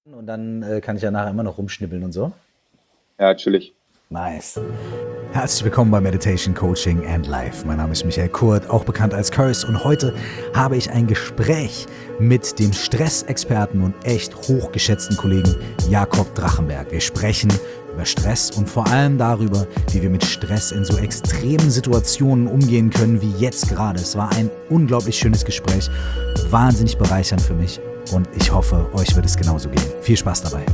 Und dann kann ich ja nachher immer noch rumschnibbeln und so. Ja, natürlich. Nice. Herzlich willkommen bei Meditation Coaching and Life. Mein Name ist Michael Kurt, auch bekannt als Curse, und heute habe ich ein Gespräch mit dem Stressexperten und echt hochgeschätzten Kollegen Jakob Drachenberg. Wir sprechen über Stress und vor allem darüber, wie wir mit Stress in so extremen Situationen umgehen können wie jetzt gerade. Es war ein unglaublich schönes Gespräch, wahnsinnig bereichernd für mich und ich hoffe, euch wird es genauso gehen. Viel Spaß dabei.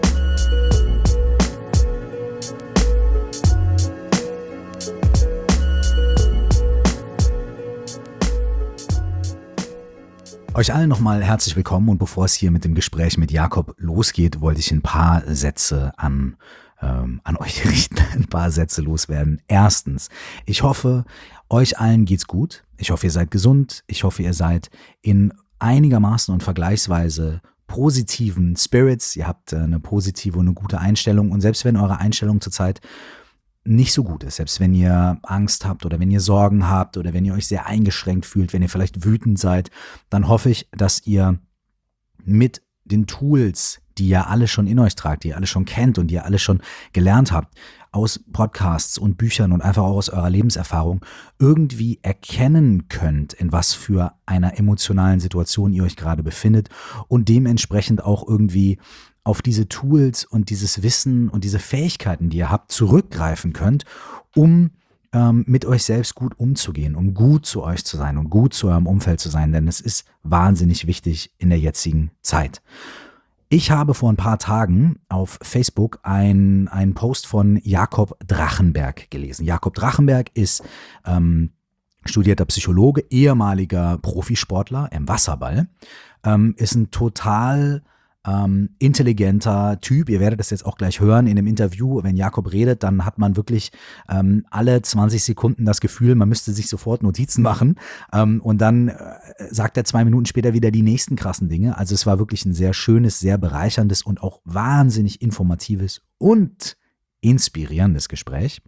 Euch allen nochmal herzlich willkommen, und bevor es hier mit dem Gespräch mit Jakob losgeht, wollte ich ein paar Sätze an euch richten, ein paar Sätze loswerden. Erstens, ich hoffe, euch allen geht's gut. Ich hoffe, ihr seid gesund. Ich hoffe, ihr seid in einigermaßen und vergleichsweise positiven Spirits. Ihr habt eine positive und eine gute Einstellung, und selbst wenn eure Einstellung zurzeit nicht so gut ist, selbst wenn ihr Angst habt oder wenn ihr Sorgen habt oder wenn ihr euch sehr eingeschränkt fühlt, wenn ihr vielleicht wütend seid, dann hoffe ich, dass ihr mit den Tools, die ihr alle schon in euch tragt, die ihr alle schon kennt und die ihr alle schon gelernt habt, aus Podcasts und Büchern und einfach auch aus eurer Lebenserfahrung irgendwie erkennen könnt, in was für einer emotionalen Situation ihr euch gerade befindet, und dementsprechend auch irgendwie auf diese Tools und dieses Wissen und diese Fähigkeiten, die ihr habt, zurückgreifen könnt, um mit euch selbst gut umzugehen, um gut zu euch zu sein und gut zu eurem Umfeld zu sein, denn es ist wahnsinnig wichtig in der jetzigen Zeit. Ich habe vor ein paar Tagen auf Facebook einen Post von Jakob Drachenberg gelesen. Jakob Drachenberg ist studierter Psychologe, ehemaliger Profisportler im Wasserball, ist ein total intelligenter Typ. Ihr werdet das jetzt auch gleich hören in dem Interview. Wenn Jakob redet, dann hat man wirklich alle 20 Sekunden das Gefühl, man müsste sich sofort Notizen machen, und dann sagt er 2 Minuten später wieder die nächsten krassen Dinge. Also es war wirklich ein sehr schönes, sehr bereicherndes und auch wahnsinnig informatives und inspirierendes Gespräch.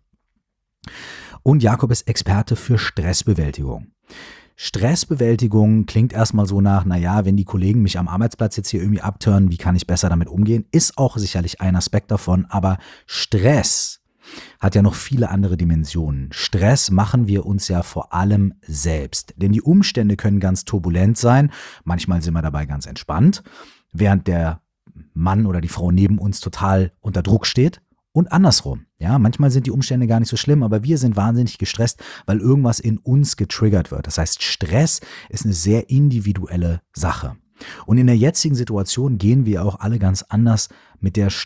Und Jakob ist Experte für Stressbewältigung. Stressbewältigung klingt erstmal so nach, naja, wenn die Kollegen mich am Arbeitsplatz jetzt hier irgendwie abturnen, wie kann ich besser damit umgehen? Ist auch sicherlich ein Aspekt davon, aber Stress hat ja noch viele andere Dimensionen. Stress machen wir uns ja vor allem selbst, denn die Umstände können ganz turbulent sein, manchmal sind wir dabei ganz entspannt, während der Mann oder die Frau neben uns total unter Druck steht. Und andersrum, ja, manchmal sind die Umstände gar nicht so schlimm, aber wir sind wahnsinnig gestresst, weil irgendwas in uns getriggert wird. Das heißt, Stress ist eine sehr individuelle Sache. Und in der jetzigen Situation gehen wir auch alle ganz anders mit der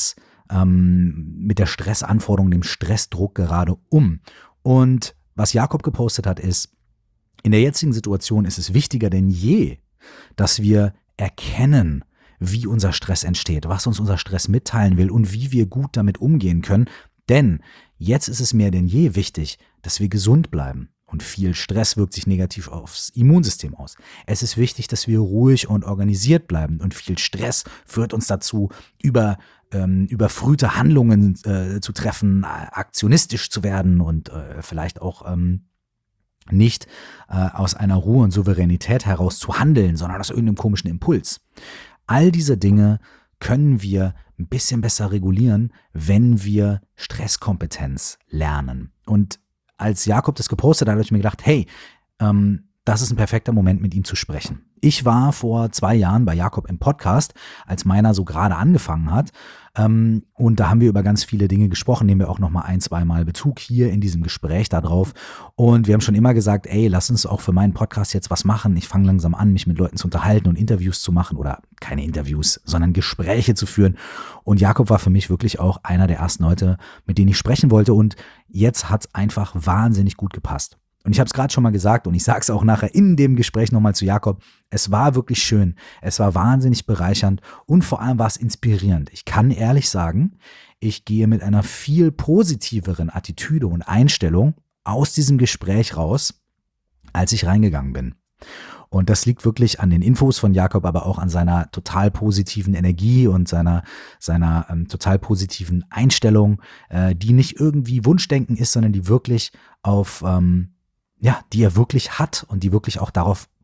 Stressanforderung, dem Stressdruck gerade um. Und was Jakob gepostet hat, ist, in der jetzigen Situation ist es wichtiger denn je, dass wir erkennen, wie unser Stress entsteht, was uns unser Stress mitteilen will und wie wir gut damit umgehen können. Denn jetzt ist es mehr denn je wichtig, dass wir gesund bleiben. Und viel Stress wirkt sich negativ aufs Immunsystem aus. Es ist wichtig, dass wir ruhig und organisiert bleiben. Und viel Stress führt uns dazu, überfrühte Handlungen zu treffen, aktionistisch zu werden und vielleicht auch nicht aus einer Ruhe und Souveränität heraus zu handeln, sondern aus irgendeinem komischen Impuls. All diese Dinge können wir ein bisschen besser regulieren, wenn wir Stresskompetenz lernen. Und als Jakob das gepostet hat, habe ich mir gedacht, hey, das ist ein perfekter Moment, mit ihm zu sprechen. Ich war vor 2 Jahren bei Jakob im Podcast, als meiner so gerade angefangen hat. Und da haben wir über ganz viele Dinge gesprochen, nehmen wir auch nochmal 1-2 Mal Bezug hier in diesem Gespräch darauf. Und wir haben schon immer gesagt, ey, lass uns auch für meinen Podcast jetzt was machen. Ich fange langsam an, mich mit Leuten zu unterhalten und Interviews zu machen, oder keine Interviews, sondern Gespräche zu führen. Und Jakob war für mich wirklich auch einer der ersten Leute, mit denen ich sprechen wollte. Und jetzt hat es einfach wahnsinnig gut gepasst. Und ich habe es gerade schon mal gesagt, und ich sage es auch nachher in dem Gespräch nochmal zu Jakob, es war wirklich schön, es war wahnsinnig bereichernd und vor allem war es inspirierend. Ich kann ehrlich sagen, ich gehe mit einer viel positiveren Attitüde und Einstellung aus diesem Gespräch raus, als ich reingegangen bin. Und das liegt wirklich an den Infos von Jakob, aber auch an seiner total positiven Energie und seiner total positiven Einstellung, die nicht irgendwie Wunschdenken ist, sondern die wirklich die er wirklich hat und die wirklich auch darauf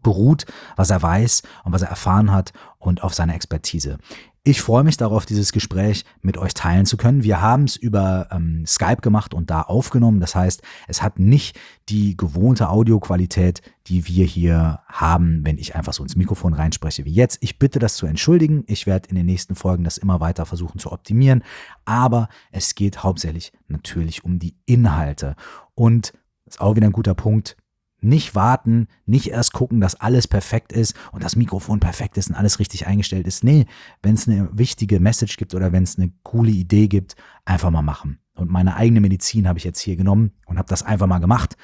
beruht, was er weiß und was er erfahren hat und auf seine Expertise. Ich freue mich darauf, dieses Gespräch mit euch teilen zu können. Wir haben es über Skype gemacht und da aufgenommen. Das heißt, es hat nicht die gewohnte Audioqualität, die wir hier haben, wenn ich einfach so ins Mikrofon reinspreche wie jetzt. Ich bitte das zu entschuldigen. Ich werde in den nächsten Folgen das immer weiter versuchen zu optimieren. Aber es geht hauptsächlich natürlich um die Inhalte. Und das ist auch wieder ein guter Punkt. Nicht warten, nicht erst gucken, dass alles perfekt ist und das Mikrofon perfekt ist und alles richtig eingestellt ist. Nee, wenn es eine wichtige Message gibt oder wenn es eine coole Idee gibt, einfach mal machen. Und meine eigene Medizin habe ich jetzt hier genommen und habe das einfach mal gemacht.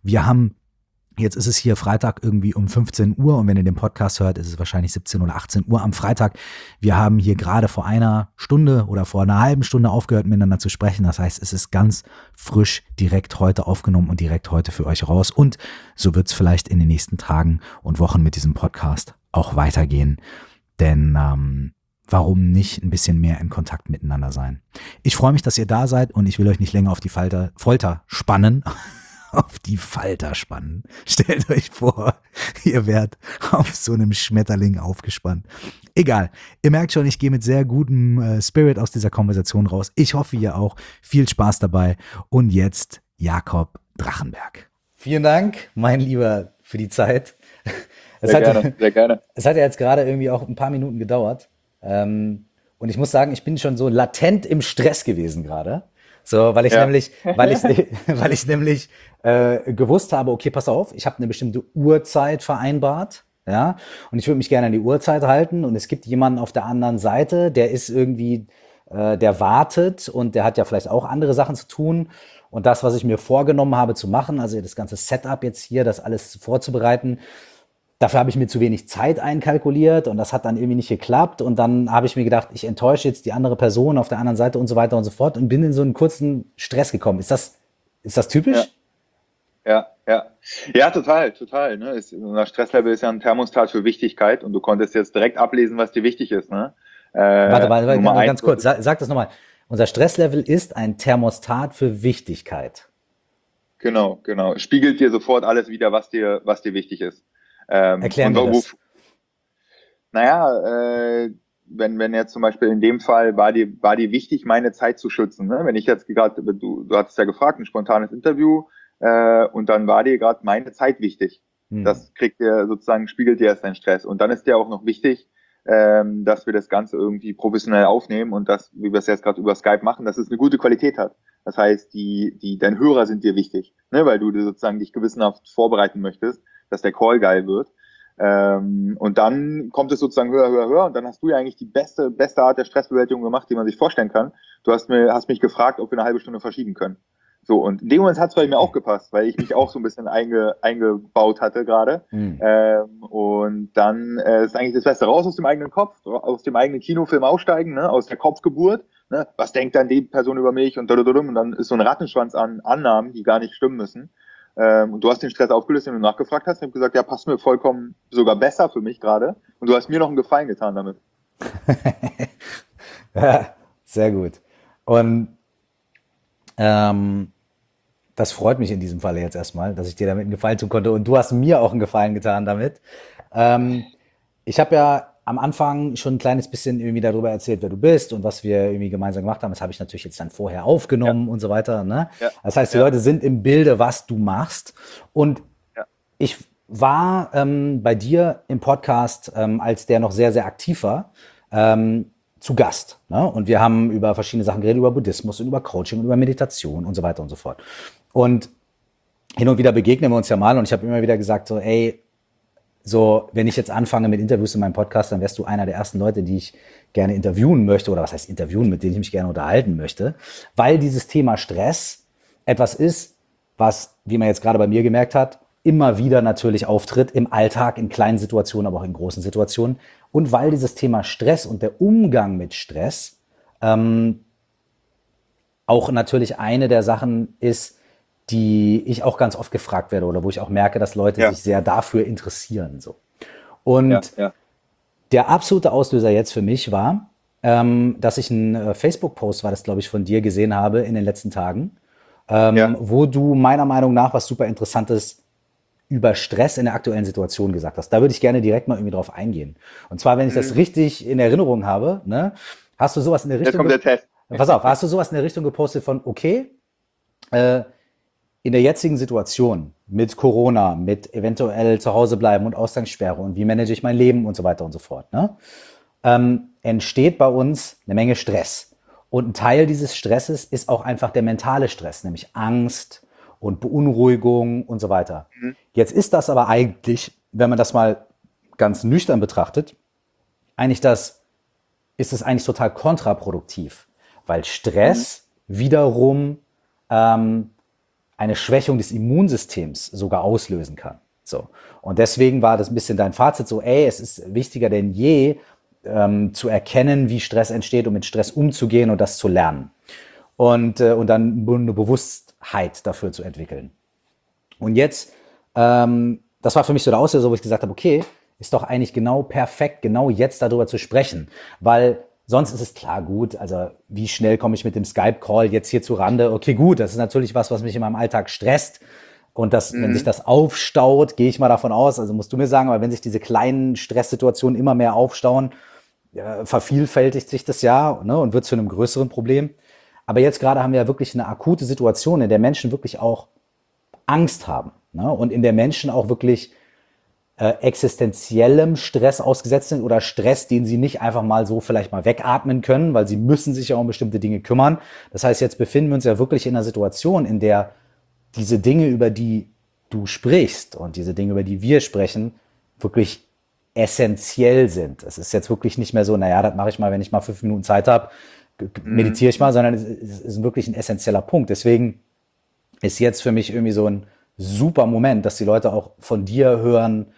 Jetzt ist es hier Freitag irgendwie um 15 Uhr und wenn ihr den Podcast hört, ist es wahrscheinlich 17 oder 18 Uhr am Freitag. Wir haben hier gerade vor einer Stunde oder vor einer halben Stunde aufgehört, miteinander zu sprechen. Das heißt, es ist ganz frisch direkt heute aufgenommen und direkt heute für euch raus. Und so wird es vielleicht in den nächsten Tagen und Wochen mit diesem Podcast auch weitergehen. Denn warum nicht ein bisschen mehr in Kontakt miteinander sein? Ich freue mich, dass ihr da seid und ich will euch nicht länger auf die Folter spannen. Auf die Falter spannen. Stellt euch vor, ihr werdet auf so einem Schmetterling aufgespannt. Egal, ihr merkt schon, ich gehe mit sehr gutem Spirit aus dieser Konversation raus. Ich hoffe, ihr auch. Viel Spaß dabei. Und jetzt Jakob Drachenberg. Vielen Dank, mein Lieber, für die Zeit. Sehr gerne. Es hat ja jetzt gerade irgendwie auch ein paar Minuten gedauert. Und ich muss sagen, ich bin schon so latent im Stress gewesen gerade. So, weil ich nämlich gewusst habe, okay, pass auf, ich habe eine bestimmte Uhrzeit vereinbart, ja, und ich würde mich gerne an die Uhrzeit halten und es gibt jemanden auf der anderen Seite, der ist irgendwie, der wartet und der hat ja vielleicht auch andere Sachen zu tun und das, was ich mir vorgenommen habe zu machen, also das ganze Setup jetzt hier, das alles vorzubereiten, dafür habe ich mir zu wenig Zeit einkalkuliert und das hat dann irgendwie nicht geklappt und dann habe ich mir gedacht, ich enttäusche jetzt die andere Person auf der anderen Seite und so weiter und so fort und bin in so einen kurzen Stress gekommen. Ist das typisch? Ja, total. Ne? Unser Stresslevel ist ja ein Thermostat für Wichtigkeit und du konntest jetzt direkt ablesen, was dir wichtig ist. Ne? Warte, ganz kurz, sag das nochmal. Unser Stresslevel ist ein Thermostat für Wichtigkeit. Genau. Spiegelt dir sofort alles wieder, was dir wichtig ist. Erklären wir das. Naja, wenn jetzt zum Beispiel in dem Fall war dir wichtig, meine Zeit zu schützen. Ne? Wenn ich jetzt gerade, du hattest ja gefragt, ein spontanes Interview, und dann war dir gerade meine Zeit wichtig. Das spiegelt dir erst deinen Stress. Und dann ist dir auch noch wichtig, dass wir das Ganze irgendwie professionell aufnehmen und das, wie wir es jetzt gerade über Skype machen, dass es eine gute Qualität hat. Das heißt, deine Hörer sind dir wichtig, ne? Weil du sozusagen dich gewissenhaft vorbereiten möchtest, dass der Call geil wird. Und dann kommt es sozusagen höher und dann hast du ja eigentlich die beste Art der Stressbewältigung gemacht, die man sich vorstellen kann. Du hast mich gefragt, ob wir eine halbe Stunde verschieben können. So, und in dem Moment hat es bei mir auch gepasst, weil ich mich auch so ein bisschen eingebaut hatte gerade. Und dann ist eigentlich das Beste, raus aus dem eigenen Kopf, aus dem eigenen Kinofilm aussteigen, ne, aus der Kopfgeburt. Ne, was denkt dann die Person über mich und dann ist so ein Rattenschwanz an Annahmen, die gar nicht stimmen müssen. Und du hast den Stress aufgelöst, den du nachgefragt hast. Ich habe gesagt, ja, passt mir vollkommen sogar besser für mich gerade. Und du hast mir noch einen Gefallen getan damit. Ja, sehr gut. Und das freut mich in diesem Falle jetzt erstmal, dass ich dir damit einen Gefallen tun konnte. Und du hast mir auch einen Gefallen getan damit. Ich habe ja am Anfang schon ein kleines bisschen irgendwie darüber erzählt, wer du bist und was wir irgendwie gemeinsam gemacht haben. Das habe ich natürlich jetzt dann vorher aufgenommen und so weiter. Ne? Ja. Das heißt, die Leute sind im Bilde, was du machst. Und ich war bei dir im Podcast, als der noch sehr, sehr aktiv war, zu Gast. Ne? Und wir haben über verschiedene Sachen geredet, über Buddhismus und über Coaching und über Meditation und so weiter und so fort. Und hin und wieder begegnen wir uns ja mal und ich habe immer wieder gesagt so, ey, so, wenn ich jetzt anfange mit Interviews in meinem Podcast, dann wärst du einer der ersten Leute, die ich gerne interviewen möchte, oder was heißt interviewen, mit denen ich mich gerne unterhalten möchte, weil dieses Thema Stress etwas ist, was, wie man jetzt gerade bei mir gemerkt hat, immer wieder natürlich auftritt im Alltag, in kleinen Situationen, aber auch in großen Situationen. Und weil dieses Thema Stress und der Umgang mit Stress auch natürlich eine der Sachen ist, die ich auch ganz oft gefragt werde oder wo ich auch merke, dass Leute sich sehr dafür interessieren. So. Und der absolute Auslöser jetzt für mich war, dass ich einen Facebook-Post, war das glaube ich, von dir gesehen habe in den letzten Tagen, wo du meiner Meinung nach was super Interessantes über Stress in der aktuellen Situation gesagt hast. Da würde ich gerne direkt mal irgendwie drauf eingehen. Und zwar, wenn ich das richtig in Erinnerung habe, ne, hast du sowas in der Jetzt Richtung, kommt der Test. pass auf, hast du sowas in der Richtung gepostet von, okay, äh, in der jetzigen Situation mit Corona, mit eventuell zu Hause bleiben und Ausgangssperre und wie manage ich mein Leben und so weiter und so fort, ne, entsteht bei uns eine Menge Stress. Und ein Teil dieses Stresses ist auch einfach der mentale Stress, nämlich Angst und Beunruhigung und so weiter. Jetzt ist das aber eigentlich, wenn man das mal ganz nüchtern betrachtet, eigentlich ist es eigentlich total kontraproduktiv, weil Stress wiederum eine Schwächung des Immunsystems sogar auslösen kann. So. Und deswegen war das ein bisschen dein Fazit so, es ist wichtiger denn je, zu erkennen, wie Stress entsteht, um mit Stress umzugehen und das zu lernen. Und dann eine Bewusstheit dafür zu entwickeln. Und jetzt, das war für mich so der Auslöser, wo ich gesagt habe, okay, ist doch eigentlich genau perfekt, genau jetzt darüber zu sprechen. Weil sonst ist es klar, gut, also wie schnell komme ich mit dem Skype-Call jetzt hier zu Rande? Okay, gut, das ist natürlich was mich in meinem Alltag stresst. Und wenn sich das aufstaut, gehe ich mal davon aus, also musst du mir sagen, aber wenn sich diese kleinen Stresssituationen immer mehr aufstauen, vervielfältigt sich das ja, ne, und wird zu einem größeren Problem. Aber jetzt gerade haben wir ja wirklich eine akute Situation, in der Menschen wirklich auch Angst haben, ne, und in der Menschen auch wirklich existenziellem Stress ausgesetzt sind oder Stress, den sie nicht einfach mal so vielleicht mal wegatmen können, weil sie müssen sich ja um bestimmte Dinge kümmern. Das heißt, jetzt befinden wir uns ja wirklich in einer Situation, in der diese Dinge, über die du sprichst und diese Dinge, über die wir sprechen, wirklich essentiell sind. Es ist jetzt wirklich nicht mehr so, naja, das mache ich mal, wenn ich mal 5 Minuten Zeit habe, meditiere ich mal, sondern es ist wirklich ein essentieller Punkt. Deswegen ist jetzt für mich irgendwie so ein super Moment, dass die Leute auch von dir hören,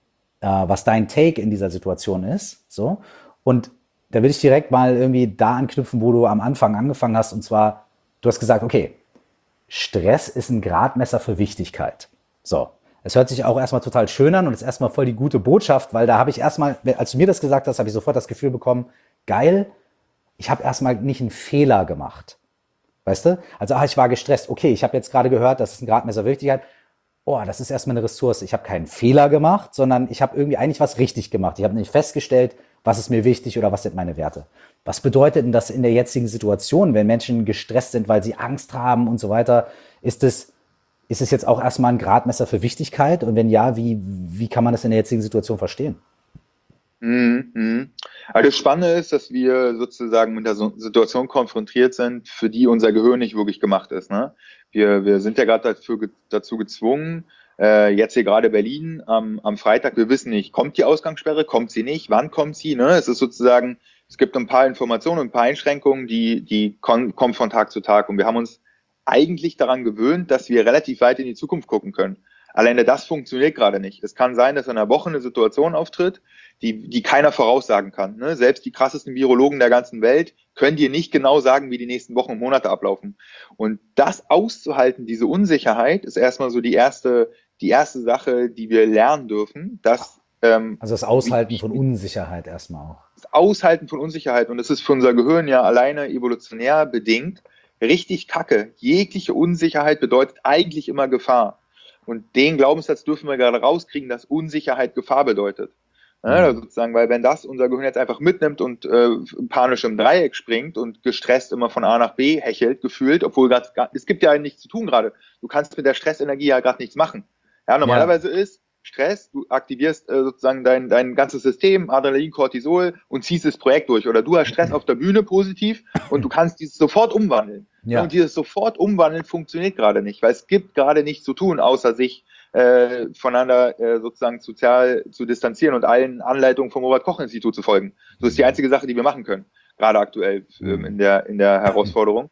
was dein Take in dieser Situation ist. So. Und da will ich direkt mal irgendwie da anknüpfen, wo du am Anfang angefangen hast. Und zwar, du hast gesagt, okay, Stress ist ein Gradmesser für Wichtigkeit. So. Es hört sich auch erstmal total schön an und ist erstmal voll die gute Botschaft, weil da habe ich erstmal, als du mir das gesagt hast, habe ich sofort das Gefühl bekommen, geil, ich habe erstmal nicht einen Fehler gemacht. Weißt du? Also, ich war gestresst. Okay, ich habe jetzt gerade gehört, das ist ein Gradmesser für Wichtigkeit. Oh, das ist erstmal eine Ressource. Ich habe keinen Fehler gemacht, sondern ich habe irgendwie eigentlich was richtig gemacht. Ich habe nicht festgestellt, was ist mir wichtig oder was sind meine Werte. Was bedeutet denn das in der jetzigen Situation, wenn Menschen gestresst sind, weil sie Angst haben und so weiter? Ist es jetzt auch erstmal ein Gradmesser für Wichtigkeit? Und wenn ja, wie kann man das in der jetzigen Situation verstehen? Also das Spannende ist, dass wir sozusagen mit der Situation konfrontiert sind, für die unser Gehirn nicht wirklich gemacht ist. Ne? Wir sind ja gerade dazu gezwungen, jetzt hier gerade Berlin am Freitag, wir wissen nicht, kommt die Ausgangssperre, kommt sie nicht, wann kommt sie? Ne? Es ist sozusagen, es gibt ein paar Informationen und ein paar Einschränkungen, die kommen von Tag zu Tag. Und wir haben uns eigentlich daran gewöhnt, dass wir relativ weit in die Zukunft gucken können. Alleine das funktioniert gerade nicht. Es kann sein, dass in einer Woche eine Situation auftritt, die keiner voraussagen kann. Ne? Selbst die krassesten Virologen der ganzen Welt können dir nicht genau sagen, wie die nächsten Wochen und Monate ablaufen. Und das auszuhalten, diese Unsicherheit, ist erstmal so die erste Sache, die wir lernen dürfen. Also das Aushalten von Unsicherheit erstmal auch. Das Aushalten von Unsicherheit. Und das ist für unser Gehirn ja alleine evolutionär bedingt richtig kacke. Jegliche Unsicherheit bedeutet eigentlich immer Gefahr. Und den Glaubenssatz dürfen wir gerade rauskriegen, dass Unsicherheit Gefahr bedeutet. Ja, sozusagen, weil wenn das unser Gehirn jetzt einfach mitnimmt und panisch im Dreieck springt und gestresst immer von A nach B hechelt, gefühlt, obwohl es gibt ja nichts zu tun gerade. Du kannst mit der Stressenergie ja gerade nichts machen. Ja, normalerweise ist Stress, du aktivierst sozusagen dein ganzes System, Adrenalin, Cortisol und ziehst das Projekt durch. Oder du hast Stress auf der Bühne positiv und du kannst dieses sofort umwandeln. Ja. Und dieses sofort umwandeln funktioniert gerade nicht, weil es gibt gerade nichts zu tun, außer sich voneinander sozusagen sozial zu distanzieren und allen Anleitungen vom Robert-Koch-Institut zu folgen. Das ist die einzige Sache, die wir machen können, gerade aktuell in der Herausforderung.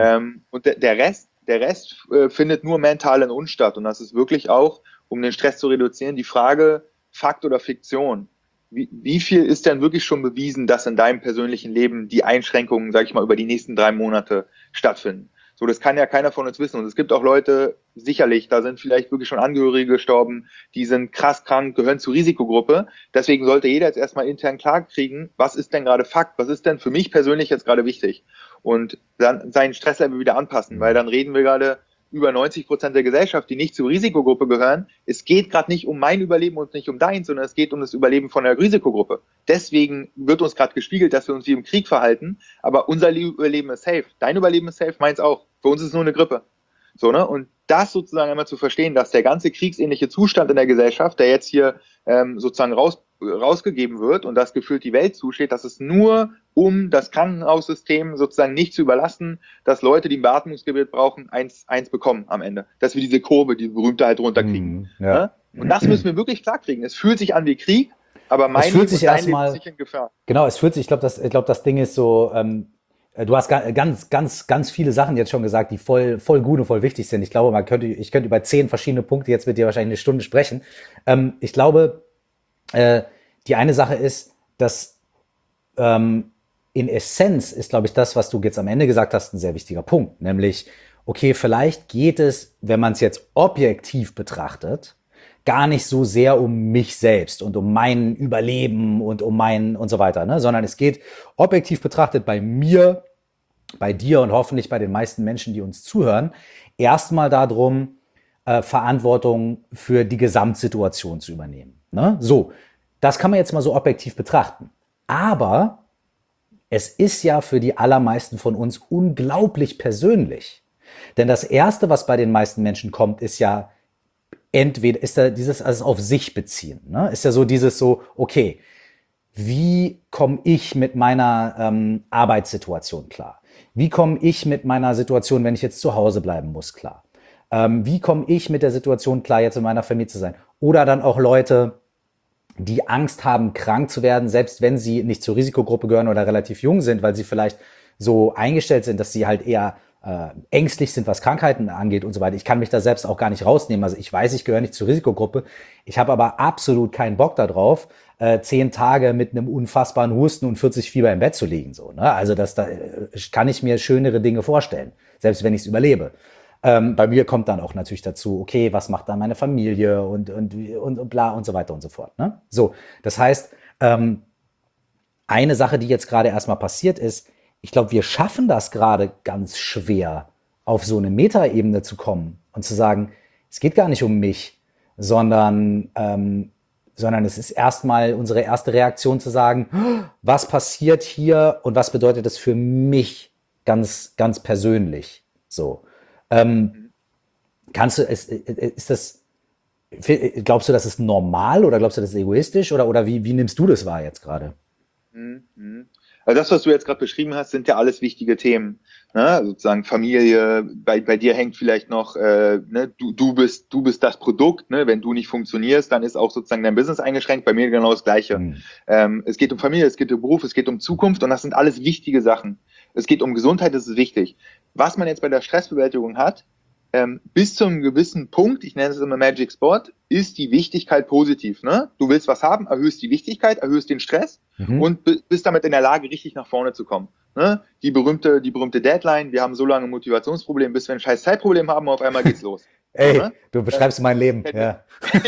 Und der Rest findet nur mental in uns statt. Und das ist wirklich auch, um den Stress zu reduzieren, die Frage Fakt oder Fiktion. Wie viel ist denn wirklich schon bewiesen, dass in deinem persönlichen Leben die Einschränkungen, sage ich mal, über die nächsten 3 Monate stattfinden? So, das kann ja keiner von uns wissen. Und es gibt auch Leute, sicherlich, da sind vielleicht wirklich schon Angehörige gestorben, die sind krass krank, gehören zur Risikogruppe. Deswegen sollte jeder jetzt erstmal intern klar kriegen, was ist denn gerade Fakt? Was ist denn für mich persönlich jetzt gerade wichtig? Und dann seinen Stresslevel wieder anpassen, weil dann reden wir gerade über 90% der Gesellschaft, die nicht zur Risikogruppe gehören. Es geht gerade nicht um mein Überleben und nicht um deins, sondern es geht um das Überleben von der Risikogruppe. Deswegen wird uns gerade gespiegelt, dass wir uns wie im Krieg verhalten, aber unser Überleben ist safe. Dein Überleben ist safe, meins auch. Für uns ist es nur eine Grippe. So, ne? Und das sozusagen einmal zu verstehen, dass der ganze kriegsähnliche Zustand in der Gesellschaft, der jetzt hier sozusagen rausgegeben wird und das gefühlt die Welt zusteht, dass es nur um das Krankenhaussystem sozusagen nicht zu überlassen, dass Leute, die ein Beatmungsgerät brauchen, eins bekommen am Ende. Dass wir diese Kurve, die berühmte halt runterkriegen. Ja. Ne? Und das müssen wir wirklich klar kriegen. Es fühlt sich an wie Krieg, aber mein Leben und dein Leben ist nicht in Gefahr. Genau, es fühlt sich, ich glaube, das Ding ist so, du hast ganz viele Sachen jetzt schon gesagt, die voll gut und voll wichtig sind. Ich glaube, ich könnte über 10 verschiedene Punkte jetzt mit dir wahrscheinlich eine Stunde sprechen. Ich glaube, die eine Sache ist, dass in Essenz ist, glaube ich, das, was du jetzt am Ende gesagt hast, ein sehr wichtiger Punkt. Nämlich, okay, vielleicht geht es, wenn man es jetzt objektiv betrachtet, gar nicht so sehr um mich selbst und um mein Überleben und um und so weiter, ne? Sondern es geht objektiv betrachtet bei mir, bei dir und hoffentlich bei den meisten Menschen, die uns zuhören, erstmal darum, Verantwortung für die Gesamtsituation zu übernehmen. Ne? So, das kann man jetzt mal so objektiv betrachten. Aber es ist ja für die allermeisten von uns unglaublich persönlich. Denn das Erste, was bei den meisten Menschen kommt, ist ja entweder ist da dieses also auf sich beziehen. Ne? Ist ja so dieses so, okay, wie komme ich mit meiner Arbeitssituation klar? Wie komme ich mit meiner Situation, wenn ich jetzt zu Hause bleiben muss, klar? Wie komme ich mit der Situation klar, jetzt in meiner Familie zu sein? Oder dann auch Leute, die Angst haben, krank zu werden, selbst wenn sie nicht zur Risikogruppe gehören oder relativ jung sind, weil sie vielleicht so eingestellt sind, dass sie halt eher ängstlich sind, was Krankheiten angeht und so weiter. Ich kann mich da selbst auch gar nicht rausnehmen. Also ich weiß, ich gehöre nicht zur Risikogruppe. Ich habe aber absolut keinen Bock darauf, 10 Tage mit einem unfassbaren Husten und 40 Fieber im Bett zu liegen. So, ne? Also da kann ich mir schönere Dinge vorstellen, selbst wenn ich es überlebe. Bei mir kommt dann auch natürlich dazu, okay, was macht dann meine Familie und bla und so weiter und so fort. Ne? So, das heißt, eine Sache, die jetzt gerade erstmal passiert ist, ich glaube, wir schaffen das gerade ganz schwer, auf so eine Metaebene zu kommen und zu sagen, es geht gar nicht um mich, sondern es ist erstmal unsere erste Reaktion zu sagen, was passiert hier und was bedeutet das für mich ganz, ganz persönlich? So. Glaubst du, das ist normal oder glaubst du, das ist egoistisch oder wie nimmst du das wahr jetzt gerade? Also das, was du jetzt gerade beschrieben hast, sind ja alles wichtige Themen. Ne? Sozusagen Familie, bei dir hängt vielleicht noch, ne? du bist das Produkt, ne? Wenn du nicht funktionierst, dann ist auch sozusagen dein Business eingeschränkt, bei mir genau das Gleiche. Es geht um Familie, es geht um Beruf, es geht um Zukunft und das sind alles wichtige Sachen. Es geht um Gesundheit, das ist wichtig. Was man jetzt bei der Stressbewältigung hat, bis zu einem gewissen Punkt, ich nenne es immer Magic Spot, ist die Wichtigkeit positiv. Ne? Du willst was haben, erhöhst die Wichtigkeit, erhöhst den Stress und bist damit in der Lage, richtig nach vorne zu kommen. Ne? Die berühmte Deadline, wir haben so lange ein Motivationsproblem, bis wir ein scheiß Zeitproblem haben und auf einmal geht's los. Ey, ne? Du beschreibst mein Leben. Ja.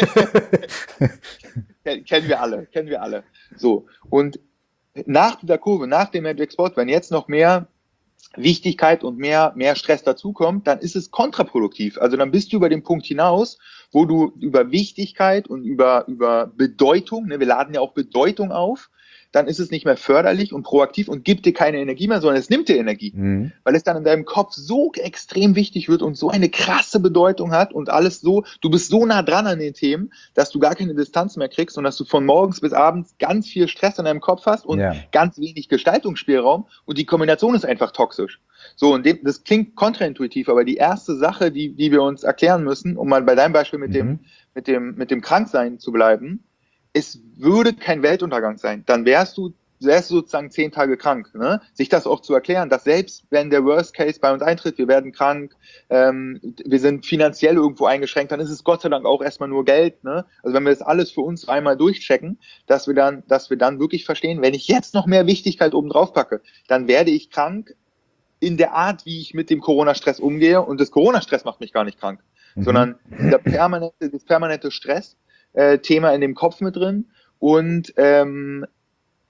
Kennen wir alle. So. Und nach dieser Kurve, nach dem Magic Spot, wenn jetzt noch mehr Wichtigkeit und mehr Stress dazukommt, dann ist es kontraproduktiv. Also dann bist du über den Punkt hinaus, wo du über Wichtigkeit und über Bedeutung, ne, wir laden ja auch Bedeutung auf, dann ist es nicht mehr förderlich und proaktiv und gibt dir keine Energie mehr, sondern es nimmt dir Energie, weil es dann in deinem Kopf so extrem wichtig wird und so eine krasse Bedeutung hat und alles so, du bist so nah dran an den Themen, dass du gar keine Distanz mehr kriegst und dass du von morgens bis abends ganz viel Stress in deinem Kopf hast und ganz wenig Gestaltungsspielraum und die Kombination ist einfach toxisch. So, und das klingt kontraintuitiv, aber die erste Sache, die wir uns erklären müssen, um mal bei deinem Beispiel mit dem Kranksein zu bleiben, es würde kein Weltuntergang sein. Dann wärst du sozusagen 10 Tage krank. Ne? Sich das auch zu erklären, dass selbst wenn der Worst Case bei uns eintritt, wir werden krank, wir sind finanziell irgendwo eingeschränkt, dann ist es Gott sei Dank auch erstmal nur Geld. Ne? Also wenn wir das alles für uns einmal durchchecken, dass wir dann wirklich verstehen, wenn ich jetzt noch mehr Wichtigkeit oben drauf packe, dann werde ich krank in der Art, wie ich mit dem Corona-Stress umgehe. Und das Corona-Stress macht mich gar nicht krank, sondern das permanente Stress, Thema in dem Kopf mit drin und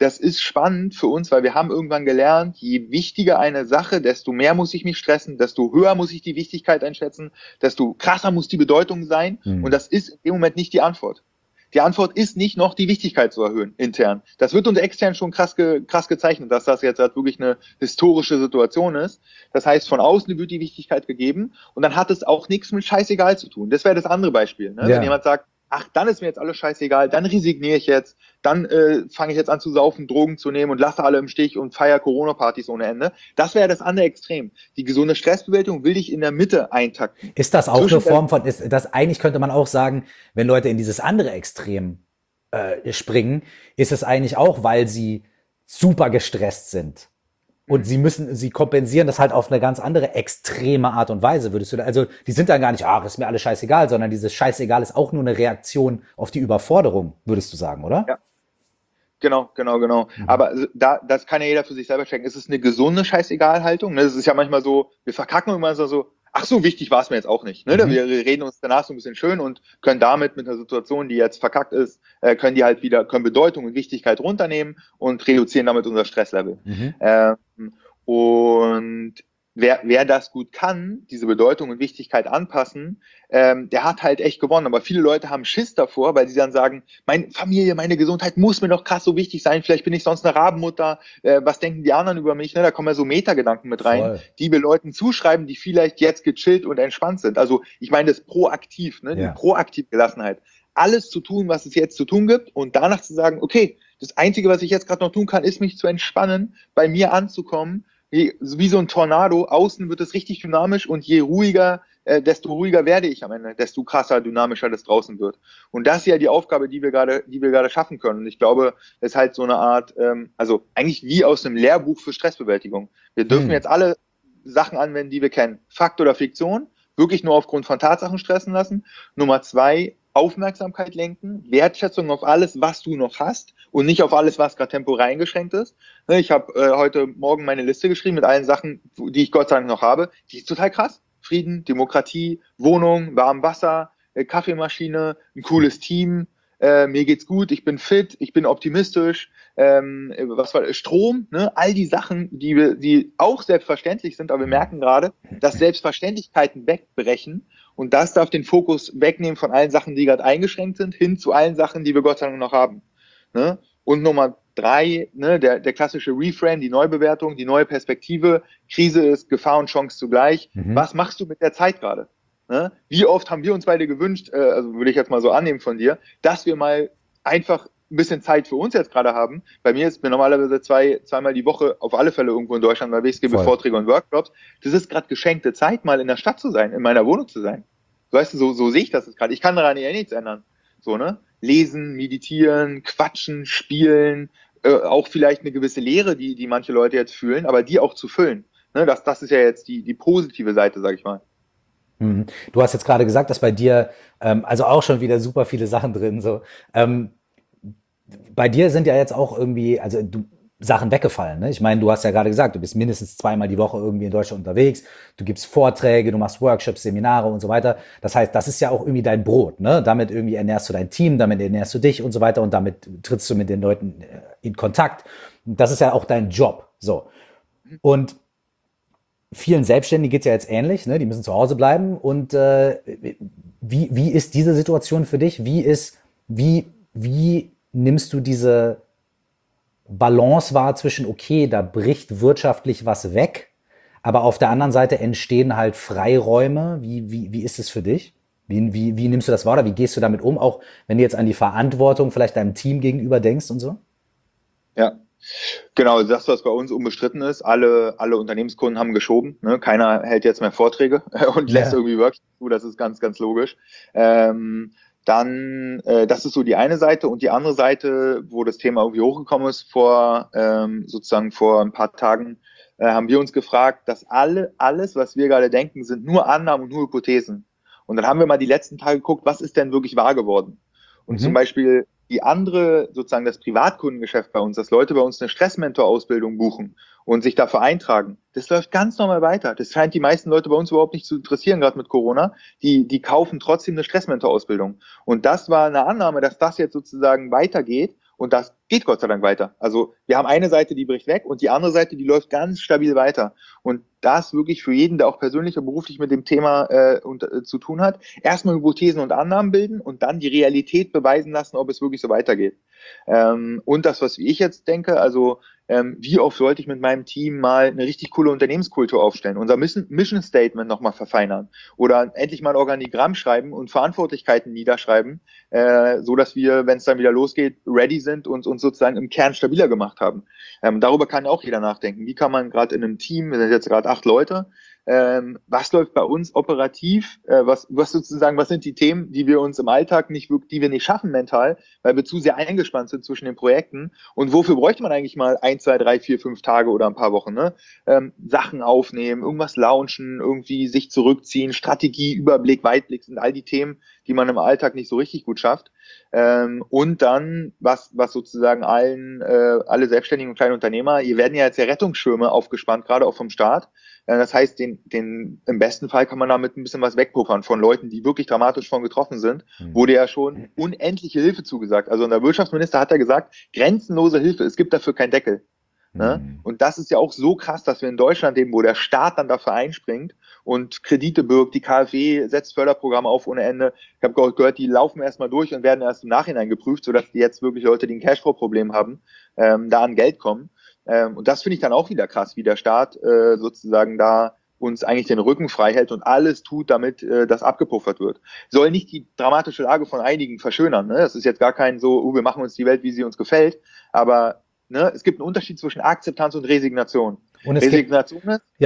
das ist spannend für uns, weil wir haben irgendwann gelernt, je wichtiger eine Sache, desto mehr muss ich mich stressen, desto höher muss ich die Wichtigkeit einschätzen, desto krasser muss die Bedeutung sein. Und das ist in dem Moment nicht die Antwort. Die Antwort ist nicht noch, die Wichtigkeit zu erhöhen, intern. Das wird uns extern schon krass gezeichnet, dass das jetzt halt wirklich eine historische Situation ist. Das heißt, von außen wird die Wichtigkeit gegeben und dann hat es auch nichts mit scheißegal zu tun. Das wäre das andere Beispiel. Ne? Ja. Wenn jemand sagt, ach, dann ist mir jetzt alles scheißegal, dann resigniere ich jetzt, dann fange ich jetzt an zu saufen, Drogen zu nehmen und lasse alle im Stich und feiere Corona-Partys ohne Ende. Das wäre das andere Extrem. Die gesunde Stressbewältigung will dich in der Mitte eintakten. Ist das auch eine Form von, ist das eigentlich könnte man auch sagen, wenn Leute in dieses andere Extrem springen, ist es eigentlich auch, weil sie super gestresst sind. Und sie kompensieren das halt auf eine ganz andere extreme Art und Weise, würdest du da, also die sind dann gar nicht, ist mir alles scheißegal, sondern dieses Scheißegal ist auch nur eine Reaktion auf die Überforderung, würdest du sagen, oder? Ja. Genau. Aber das kann ja jeder für sich selber checken. Es ist eine gesunde Scheißegal-Haltung. Es ist ja manchmal so, wir verkacken immer so, ach so, wichtig war es mir jetzt auch nicht. Ne? Wir reden uns danach so ein bisschen schön und können damit mit einer Situation, die jetzt verkackt ist, können Bedeutung und Wichtigkeit runternehmen und reduzieren damit unser Stresslevel. Und wer das gut kann, diese Bedeutung und Wichtigkeit anpassen, der hat halt echt gewonnen. Aber viele Leute haben Schiss davor, weil sie dann sagen, meine Familie, meine Gesundheit muss mir doch krass so wichtig sein. Vielleicht bin ich sonst eine Rabenmutter. Was denken die anderen über mich? Ne? Da kommen ja so Metagedanken mit rein, die wir Leuten zuschreiben, die vielleicht jetzt gechillt und entspannt sind. Also ich meine das proaktiv, ne? Die proaktive Gelassenheit. Alles zu tun, was es jetzt zu tun gibt und danach zu sagen, okay, das Einzige, was ich jetzt gerade noch tun kann, ist mich zu entspannen, bei mir anzukommen, wie so ein Tornado. Außen wird es richtig dynamisch und je ruhiger, desto ruhiger werde ich am Ende, desto krasser, dynamischer das draußen wird. Und das ist ja die Aufgabe, die wir gerade schaffen können. Und ich glaube, es ist halt so eine Art, also eigentlich wie aus einem Lehrbuch für Stressbewältigung. Wir dürfen jetzt alle Sachen anwenden, die wir kennen. Fakt oder Fiktion, wirklich nur aufgrund von Tatsachen stressen lassen. Nummer 2, Aufmerksamkeit lenken, Wertschätzung auf alles, was du noch hast und nicht auf alles, was gerade temporär eingeschränkt ist. Ich habe heute Morgen meine Liste geschrieben mit allen Sachen, die ich Gott sei Dank noch habe. Die ist total krass. Frieden, Demokratie, Wohnung, warm Wasser, Kaffeemaschine, ein cooles Team, mir geht's gut, ich bin fit, ich bin optimistisch, Strom, ne? All die Sachen, die auch selbstverständlich sind, aber wir merken gerade, dass Selbstverständlichkeiten wegbrechen. Und das darf den Fokus wegnehmen von allen Sachen, die gerade eingeschränkt sind, hin zu allen Sachen, die wir Gott sei Dank noch haben. Ne? Und Nummer 3, ne, der klassische Reframe, die Neubewertung, die neue Perspektive. Krise ist Gefahr und Chance zugleich. Was machst du mit der Zeit gerade? Ne? Wie oft haben wir uns beide gewünscht, also würde ich jetzt mal so annehmen von dir, dass wir mal einfach ein bisschen Zeit für uns jetzt gerade haben. Bei mir ist mir normalerweise zweimal die Woche auf alle Fälle irgendwo in Deutschland unterwegs, gebe Vorträge und Workshops. Das ist gerade geschenkte Zeit, mal in der Stadt zu sein, in meiner Wohnung zu sein. Weißt du, so sehe ich das jetzt gerade. Ich kann daran ja nichts ändern. So, ne? Lesen, meditieren, quatschen, spielen, auch vielleicht eine gewisse Leere, die manche Leute jetzt fühlen, aber die auch zu füllen. Ne? Das ist ja jetzt die positive Seite, sag ich mal. Du hast jetzt gerade gesagt, dass bei dir, also auch schon wieder super viele Sachen drin, so, bei dir sind ja jetzt auch irgendwie, also Sachen weggefallen. Ne? Ich meine, du hast ja gerade gesagt, du bist mindestens 2-mal die Woche irgendwie in Deutschland unterwegs, du gibst Vorträge, du machst Workshops, Seminare und so weiter. Das heißt, das ist ja auch irgendwie dein Brot. Ne? Damit irgendwie ernährst du dein Team, damit ernährst du dich und so weiter und damit trittst du mit den Leuten in Kontakt. Das ist ja auch dein Job. So. Und vielen Selbstständigen geht's ja jetzt ähnlich. Ne? Die müssen zu Hause bleiben. Und wie ist diese Situation für dich? Wie nimmst du diese Balance wahr zwischen, okay, da bricht wirtschaftlich was weg, aber auf der anderen Seite entstehen halt Freiräume. Wie ist es für dich? Wie nimmst du das wahr oder wie gehst du damit um, auch wenn du jetzt an die Verantwortung vielleicht deinem Team gegenüber denkst und so? Ja, genau, das, was bei uns unbestritten ist, alle Unternehmenskunden haben geschoben, ne? Keiner hält jetzt mehr Vorträge und lässt irgendwie Workshops zu, das ist ganz, ganz logisch. Dann, das ist so die eine Seite und die andere Seite, wo das Thema irgendwie hochgekommen ist sozusagen vor ein paar Tagen, haben wir uns gefragt, dass alles, was wir gerade denken, sind nur Annahmen und nur Hypothesen. Und dann haben wir mal die letzten Tage geguckt, was ist denn wirklich wahr geworden? Und zum Beispiel die andere, sozusagen das Privatkundengeschäft bei uns, dass Leute bei uns eine Stressmentor-Ausbildung buchen und sich dafür eintragen, das läuft ganz normal weiter. Das scheint die meisten Leute bei uns überhaupt nicht zu interessieren, gerade mit Corona. Die kaufen trotzdem eine Stressmentor-Ausbildung. Und das war eine Annahme, dass das jetzt sozusagen weitergeht. und das geht Gott sei Dank weiter. Also wir haben eine Seite, die bricht weg und die andere Seite, die läuft ganz stabil weiter. Und das wirklich für jeden, der auch persönlich und beruflich mit dem Thema zu tun hat, erstmal Hypothesen und Annahmen bilden und dann die Realität beweisen lassen, ob es wirklich so weitergeht. Und das, was ich jetzt denke, also wie oft sollte ich mit meinem Team mal eine richtig coole Unternehmenskultur aufstellen, unser Mission Statement nochmal verfeinern oder endlich mal ein Organigramm schreiben und Verantwortlichkeiten niederschreiben, so dass wir, wenn es dann wieder losgeht, ready sind und uns sozusagen im Kern stabiler gemacht haben. Darüber kann auch jeder nachdenken. Wie kann man gerade in einem Team, wir sind jetzt gerade 8 Leute, was läuft bei uns operativ, was sind die Themen, die wir uns im Alltag die wir nicht schaffen mental, weil wir zu sehr eingespannt sind zwischen den Projekten, und wofür bräuchte man eigentlich mal 1, 2, 3, 4, 5 Tage oder ein paar Wochen, ne? Sachen aufnehmen, irgendwas launchen, irgendwie sich zurückziehen, Strategie, Überblick, Weitblick sind all die Themen, die man im Alltag nicht so richtig gut schafft. Und dann, was sozusagen alle Selbstständigen und kleinen Unternehmer, hier werden ja jetzt ja Rettungsschirme aufgespannt, gerade auch vom Staat. Das heißt, im besten Fall kann man damit ein bisschen was wegpuffern von Leuten, die wirklich dramatisch von getroffen sind, wurde ja schon unendliche Hilfe zugesagt. Also der Wirtschaftsminister hat ja gesagt, grenzenlose Hilfe, es gibt dafür keinen Deckel. Ne? Und das ist ja auch so krass, dass wir in Deutschland leben, wo der Staat dann dafür einspringt und Kredite birgt, die KfW setzt Förderprogramme auf ohne Ende. Ich habe gehört, die laufen erstmal durch und werden erst im Nachhinein geprüft, sodass die jetzt wirklich Leute, die ein Cashflow-Problem haben, da an Geld kommen. Und das finde ich dann auch wieder krass, wie der Staat sozusagen da uns eigentlich den Rücken frei hält und alles tut, damit das abgepuffert wird. Soll nicht die dramatische Lage von einigen verschönern. Ne? Das ist jetzt gar kein so, wir machen uns die Welt, wie sie uns gefällt, aber ne, es gibt einen Unterschied zwischen Akzeptanz und Resignation. Und Resignation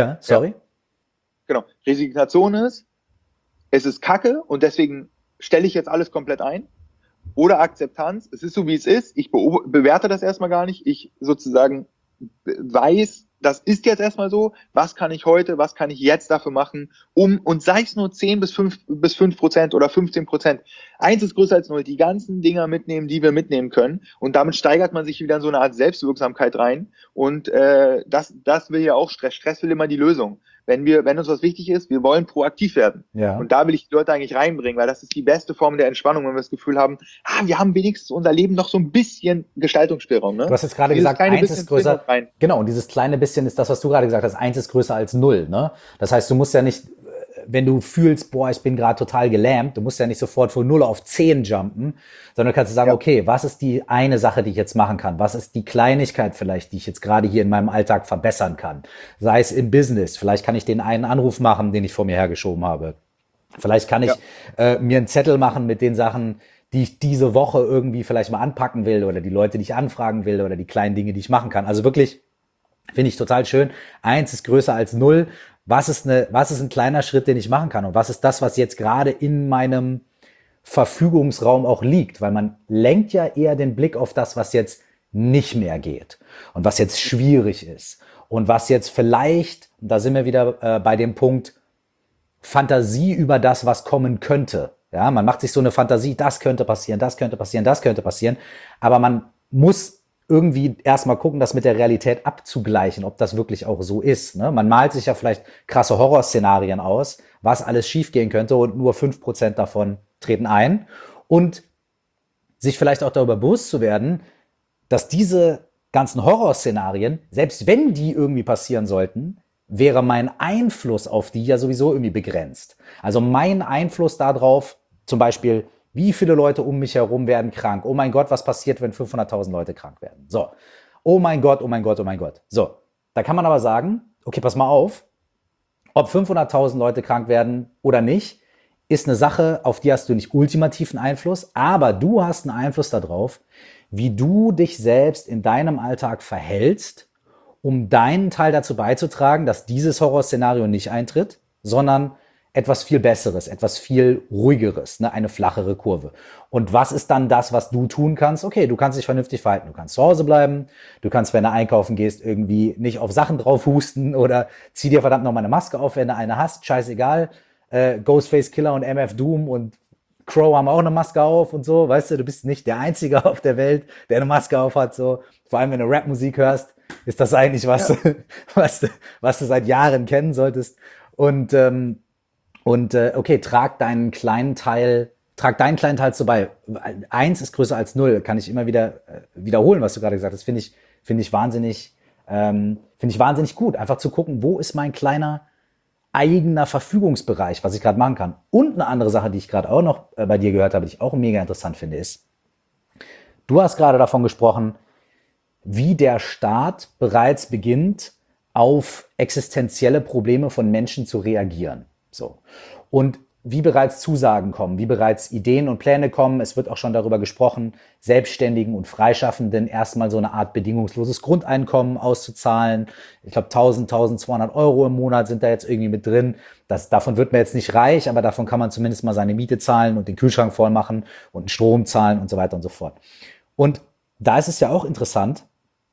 ist, es ist Kacke und deswegen stelle ich jetzt alles komplett ein. Oder Akzeptanz, es ist so, wie es ist, ich bewerte das erstmal gar nicht, ich sozusagen weiß, das ist jetzt erstmal so, was kann ich jetzt dafür machen, und sei es nur 10 bis 5% oder 15%. Eins ist größer als 0, die ganzen Dinger mitnehmen, die wir mitnehmen können, und damit steigert man sich wieder in so eine Art Selbstwirksamkeit rein, und das will ja auch Stress. Stress will immer die Lösung. Wenn uns was wichtig ist, wir wollen proaktiv werden. Ja. Und da will ich die Leute eigentlich reinbringen, weil das ist die beste Form der Entspannung, wenn wir das Gefühl haben, wir haben wenigstens unser Leben noch so ein bisschen Gestaltungsspielraum. Ne? Du hast jetzt gerade gesagt, 1 ist größer. Genau, und dieses kleine bisschen ist das, was du gerade gesagt hast, 1 ist größer als 0. Ne? Das heißt, du musst ja nicht, wenn du fühlst, ich bin gerade total gelähmt, du musst ja nicht sofort von 0 auf 10 jumpen, sondern kannst du sagen, okay, was ist die eine Sache, die ich jetzt machen kann? Was ist die Kleinigkeit vielleicht, die ich jetzt gerade hier in meinem Alltag verbessern kann? Sei es im Business, vielleicht kann ich den einen Anruf machen, den ich vor mir hergeschoben habe. Vielleicht kann ich mir einen Zettel machen mit den Sachen, die ich diese Woche irgendwie vielleicht mal anpacken will, oder die Leute, die ich anfragen will, oder die kleinen Dinge, die ich machen kann. Also wirklich, finde ich total schön. 1 ist größer als 0. Was ist ein kleiner Schritt, den ich machen kann? Und was ist das, was jetzt gerade in meinem Verfügungsraum auch liegt? Weil man lenkt ja eher den Blick auf das, was jetzt nicht mehr geht und was jetzt schwierig ist und was jetzt vielleicht, da sind wir wieder bei dem Punkt, Fantasie über das, was kommen könnte. Ja, man macht sich so eine Fantasie, das könnte passieren, das könnte passieren, das könnte passieren. Aber man muss irgendwie erstmal gucken, das mit der Realität abzugleichen, ob das wirklich auch so ist. Ne? Man malt sich ja vielleicht krasse Horrorszenarien aus, was alles schiefgehen könnte, und nur 5% davon treten ein. Und sich vielleicht auch darüber bewusst zu werden, dass diese ganzen Horrorszenarien, selbst wenn die irgendwie passieren sollten, wäre mein Einfluss auf die ja sowieso irgendwie begrenzt. Also mein Einfluss darauf, zum Beispiel, wie viele Leute um mich herum werden krank? Oh mein Gott, was passiert, wenn 500.000 Leute krank werden? So, oh mein Gott, oh mein Gott, oh mein Gott. So, da kann man aber sagen, okay, pass mal auf, ob 500.000 Leute krank werden oder nicht, ist eine Sache, auf die hast du nicht ultimativen Einfluss, aber du hast einen Einfluss darauf, wie du dich selbst in deinem Alltag verhältst, um deinen Teil dazu beizutragen, dass dieses Horrorszenario nicht eintritt, sondern etwas viel Besseres, etwas viel Ruhigeres, ne, eine flachere Kurve. Und was ist dann das, was du tun kannst? Okay, du kannst dich vernünftig verhalten. Du kannst zu Hause bleiben. Du kannst, wenn du einkaufen gehst, irgendwie nicht auf Sachen drauf husten, oder zieh dir verdammt nochmal eine Maske auf, wenn du eine hast. Scheißegal. Ghostface Killer und MF Doom und Crow haben auch eine Maske auf und so. Weißt du bist nicht der Einzige auf der Welt, der eine Maske auf hat. So. Vor allem, wenn du Rapmusik hörst, ist das eigentlich was, was du seit Jahren kennen solltest. Und okay, trag deinen kleinen Teil trag deinen kleinen Teil zu bei. 1 ist größer als 0, kann ich immer wieder wiederholen, was du gerade gesagt hast. Finde ich wahnsinnig gut, einfach zu gucken, wo ist mein kleiner eigener Verfügungsbereich, was ich gerade machen kann. Und eine andere Sache, die ich gerade auch noch bei dir gehört habe, die ich auch mega interessant finde, ist, du hast gerade davon gesprochen, wie der Staat bereits beginnt, auf existenzielle Probleme von Menschen zu reagieren. So. Und wie bereits Zusagen kommen, wie bereits Ideen und Pläne kommen. Es wird auch schon darüber gesprochen, Selbstständigen und Freischaffenden erstmal so eine Art bedingungsloses Grundeinkommen auszuzahlen. Ich glaube 1.200 Euro im Monat sind da jetzt irgendwie mit drin. Davon wird man jetzt nicht reich, aber davon kann man zumindest mal seine Miete zahlen und den Kühlschrank voll machen und den Strom zahlen und so weiter und so fort. Und da ist es ja auch interessant,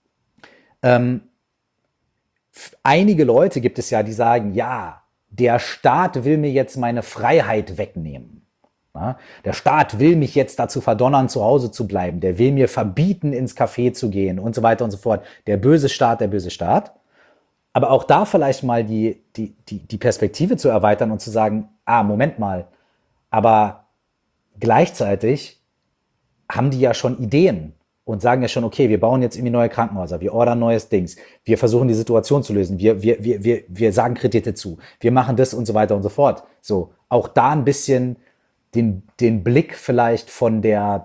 einige Leute gibt es ja, die sagen, ja, der Staat will mir jetzt meine Freiheit wegnehmen. Ja, der Staat will mich jetzt dazu verdonnern, zu Hause zu bleiben. Der will mir verbieten, ins Café zu gehen und so weiter und so fort. Der böse Staat, der böse Staat. Aber auch da vielleicht mal die Perspektive zu erweitern und zu sagen, Moment mal, aber gleichzeitig haben die ja schon Ideen und sagen ja schon, okay, wir bauen jetzt irgendwie neue Krankenhäuser, wir ordern neues Dings, wir versuchen die Situation zu lösen, wir sagen Kredite zu, wir machen das und so weiter und so fort. So, auch da ein bisschen den Blick vielleicht von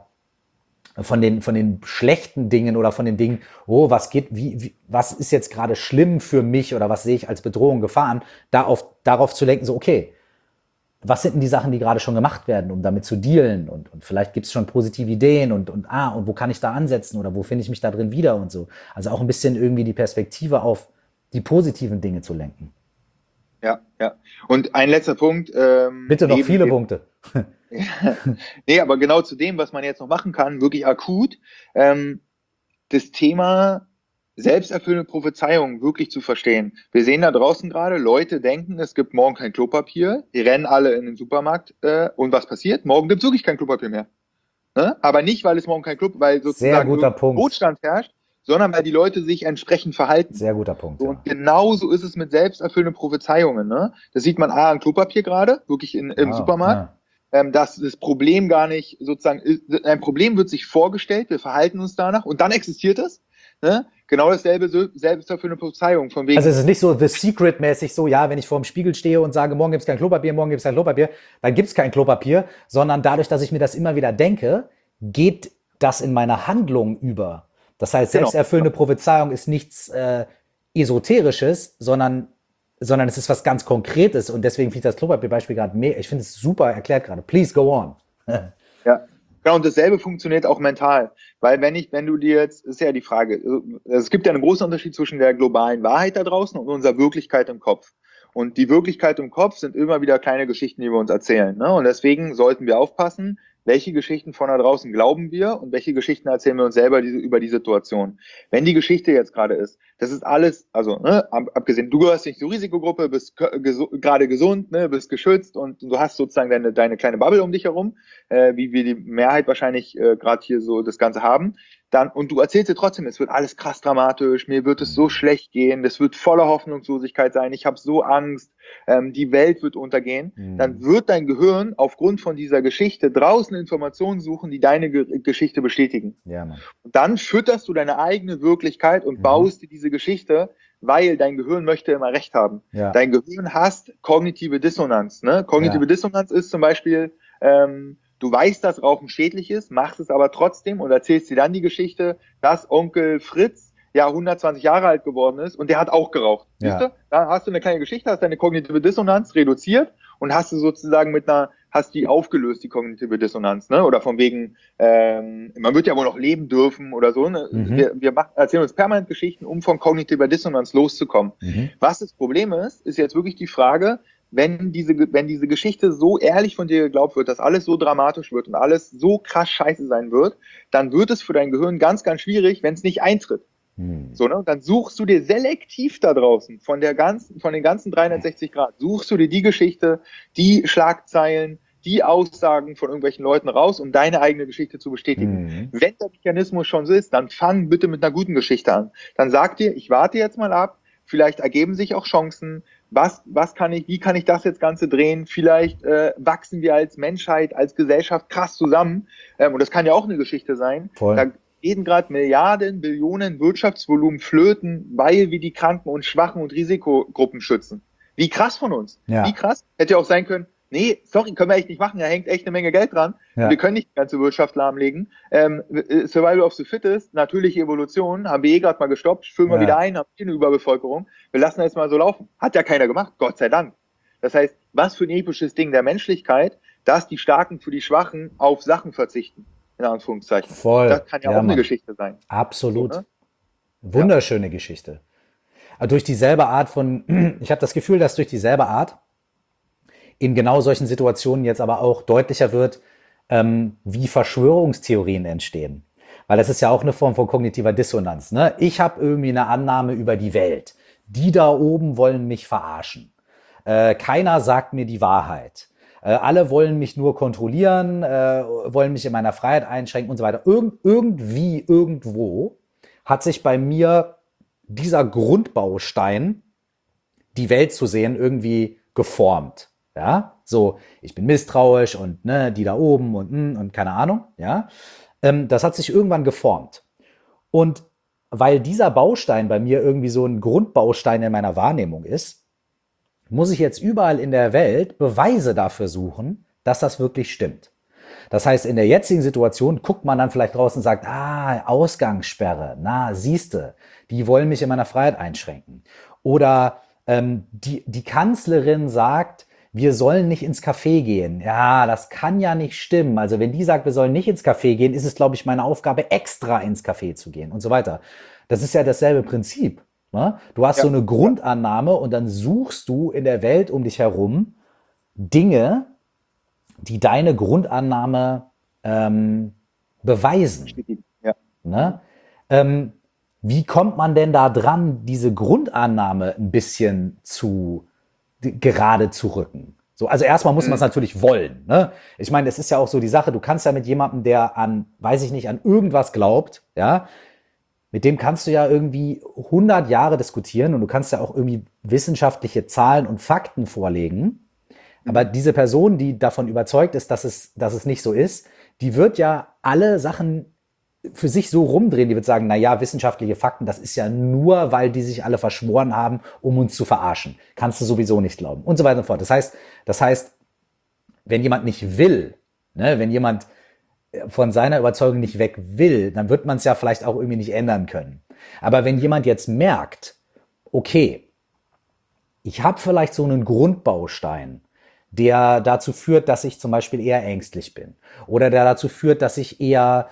den schlechten Dingen oder von den Dingen, was ist jetzt gerade schlimm für mich oder was sehe ich als Bedrohung, Gefahren, darauf zu lenken, so, okay, was sind denn die Sachen, die gerade schon gemacht werden, um damit zu dealen? Und vielleicht gibt es schon positive Ideen und wo kann ich da ansetzen oder wo finde ich mich da drin wieder und so. Also auch ein bisschen irgendwie die Perspektive auf die positiven Dinge zu lenken. Ja, ja. Und ein letzter Punkt. Bitte noch viele Punkte. Nee, aber genau zu dem, was man jetzt noch machen kann, wirklich akut, das Thema selbsterfüllende Prophezeiung wirklich zu verstehen. Wir sehen da draußen gerade, Leute denken, es gibt morgen kein Klopapier, die rennen alle in den Supermarkt und was passiert? Morgen gibt es wirklich kein Klopapier mehr. Ne? Aber nicht, weil es morgen kein Klopapier, weil sozusagen Notstand herrscht, sondern weil die Leute sich entsprechend verhalten. Sehr guter Punkt. Und genauso ist es mit selbsterfüllenden Prophezeiungen. Ne? Das sieht man an Klopapier gerade, wirklich im Supermarkt. Ja. Dass das Problem gar nicht sozusagen, ein Problem wird sich vorgestellt, wir verhalten uns danach und dann existiert es. Ne? Genau dasselbe selbsterfüllende Prophezeiung. Von wegen. Also es ist nicht so The Secret-mäßig so, ja, wenn ich vor dem Spiegel stehe und sage, morgen gibt es kein Klopapier, dann gibt es kein Klopapier, sondern dadurch, dass ich mir das immer wieder denke, geht das in meine Handlung über. Das heißt, selbsterfüllende Prophezeiung ist nichts Esoterisches, sondern es ist was ganz Konkretes und deswegen finde ich das Klopapierbeispiel gerade mehr. Ich finde es super erklärt gerade. Please go on. Ja. Genau, und dasselbe funktioniert auch mental. Weil wenn du dir jetzt, ist ja die Frage, es gibt ja einen großen Unterschied zwischen der globalen Wahrheit da draußen und unserer Wirklichkeit im Kopf. Und die Wirklichkeit im Kopf sind immer wieder kleine Geschichten, die wir uns erzählen. Ne? Und deswegen sollten wir aufpassen, welche Geschichten von da draußen glauben wir und welche Geschichten erzählen wir uns selber über die Situation. Wenn die Geschichte jetzt gerade ist, das ist alles, also abgesehen, du gehörst nicht zur Risikogruppe, bist gerade gesund, ne, bist geschützt und du hast sozusagen deine kleine Bubble um dich herum, wie wir die Mehrheit wahrscheinlich gerade hier so das Ganze haben. Und du erzählst dir trotzdem, es wird alles krass dramatisch, mir wird es so schlecht gehen, das wird voller Hoffnungslosigkeit sein, ich habe so Angst, die Welt wird untergehen, dann wird dein Gehirn aufgrund von dieser Geschichte draußen Informationen suchen, die deine Geschichte bestätigen. Ja, Mann. Und dann fütterst du deine eigene Wirklichkeit und baust dir diese Geschichte, weil dein Gehirn möchte immer Recht haben. Ja. Dein Gehirn hasst kognitive Dissonanz. Ne? Kognitive Dissonanz ist zum Beispiel, du weißt, dass Rauchen schädlich ist, machst es aber trotzdem und erzählst dir dann die Geschichte, dass Onkel Fritz 120 Jahre alt geworden ist und der hat auch geraucht. Ja. Siehst du? Da hast du eine kleine Geschichte, hast deine kognitive Dissonanz reduziert und hast du sozusagen hast die aufgelöst, die kognitive Dissonanz, ne? Oder von wegen, man wird ja wohl noch leben dürfen oder so, ne? Wir erzählen uns permanent Geschichten, um von kognitiver Dissonanz loszukommen. Was das Problem ist jetzt wirklich die Frage, wenn diese Geschichte so ehrlich von dir geglaubt wird, dass alles so dramatisch wird und alles so krass scheiße sein wird, dann wird es für dein Gehirn ganz, ganz schwierig, wenn es nicht eintritt. So, ne? Und dann suchst du dir selektiv da draußen von den ganzen 360 Grad, suchst du dir die Geschichte, die Schlagzeilen, die Aussagen von irgendwelchen Leuten raus, um deine eigene Geschichte zu bestätigen. Wenn der Mechanismus schon so ist, dann fang bitte mit einer guten Geschichte an. Dann sag dir, ich warte jetzt mal ab, vielleicht ergeben sich auch Chancen. Wie kann ich das jetzt Ganze drehen? Vielleicht wachsen wir als Menschheit, als Gesellschaft krass zusammen. Und das kann ja auch eine Geschichte sein. Voll. Da gehen gerade Milliarden, Billionen Wirtschaftsvolumen flöten, weil wir die Kranken und Schwachen und Risikogruppen schützen. Wie krass von uns. Ja. Wie krass. Hätte ja auch sein können, nee, sorry, können wir echt nicht machen, da hängt echt eine Menge Geld dran. Ja. Wir können nicht die ganze Wirtschaft lahmlegen. Survival of the Fittest, natürliche Evolution, haben wir gerade mal gestoppt, füllen wir wieder ein, haben hier eine Überbevölkerung. Wir lassen das mal so laufen. Hat ja keiner gemacht, Gott sei Dank. Das heißt, was für ein episches Ding der Menschlichkeit, dass die Starken für die Schwachen auf Sachen verzichten, in Anführungszeichen. Voll. Das kann ja auch eine Geschichte sein. Absolut. So, ne? Wunderschöne Geschichte. Aber durch dieselbe Art von, ich habe das Gefühl, dass durch dieselbe Art in genau solchen Situationen jetzt aber auch deutlicher wird, wie Verschwörungstheorien entstehen. Weil das ist ja auch eine Form von kognitiver Dissonanz. Ne? Ich habe irgendwie eine Annahme über die Welt. Die da oben wollen mich verarschen. Keiner sagt mir die Wahrheit. Alle wollen mich nur kontrollieren, wollen mich in meiner Freiheit einschränken und so weiter. Irgendwie, irgendwo hat sich bei mir dieser Grundbaustein, die Welt zu sehen, irgendwie geformt. Ja, so, ich bin misstrauisch und ne, die da oben und keine Ahnung, ja. Das hat sich irgendwann geformt. Und weil dieser Baustein bei mir irgendwie so ein Grundbaustein in meiner Wahrnehmung ist, muss ich jetzt überall in der Welt Beweise dafür suchen, dass das wirklich stimmt. Das heißt, in der jetzigen Situation guckt man dann vielleicht draußen und sagt, Ausgangssperre, siehste, die wollen mich in meiner Freiheit einschränken. Oder die Kanzlerin sagt, wir sollen nicht ins Café gehen. Ja, das kann ja nicht stimmen. Also wenn die sagt, wir sollen nicht ins Café gehen, ist es, glaube ich, meine Aufgabe, extra ins Café zu gehen und so weiter. Das ist ja dasselbe Prinzip. Ne? Du hast so eine Grundannahme und dann suchst du in der Welt um dich herum Dinge, die deine Grundannahme beweisen. Ja. Ne? Wie kommt man denn da dran, diese Grundannahme ein bisschen gerade zu rücken? So, also erstmal muss man es natürlich wollen. Ne? Ich meine, es ist ja auch so die Sache, du kannst ja mit jemandem, der an irgendwas glaubt, ja, mit dem kannst du ja irgendwie 100 Jahre diskutieren und du kannst ja auch irgendwie wissenschaftliche Zahlen und Fakten vorlegen. Aber diese Person, die davon überzeugt ist, dass es nicht so ist, die wird ja alle Sachen für sich so rumdrehen. Die wird sagen, wissenschaftliche Fakten, das ist ja nur, weil die sich alle verschworen haben, um uns zu verarschen. Kannst du sowieso nicht glauben. Und so weiter und so fort. Das heißt, wenn jemand nicht will, ne, wenn jemand von seiner Überzeugung nicht weg will, dann wird man es ja vielleicht auch irgendwie nicht ändern können. Aber wenn jemand jetzt merkt, okay, ich habe vielleicht so einen Grundbaustein, der dazu führt, dass ich zum Beispiel eher ängstlich bin oder der dazu führt, dass ich eher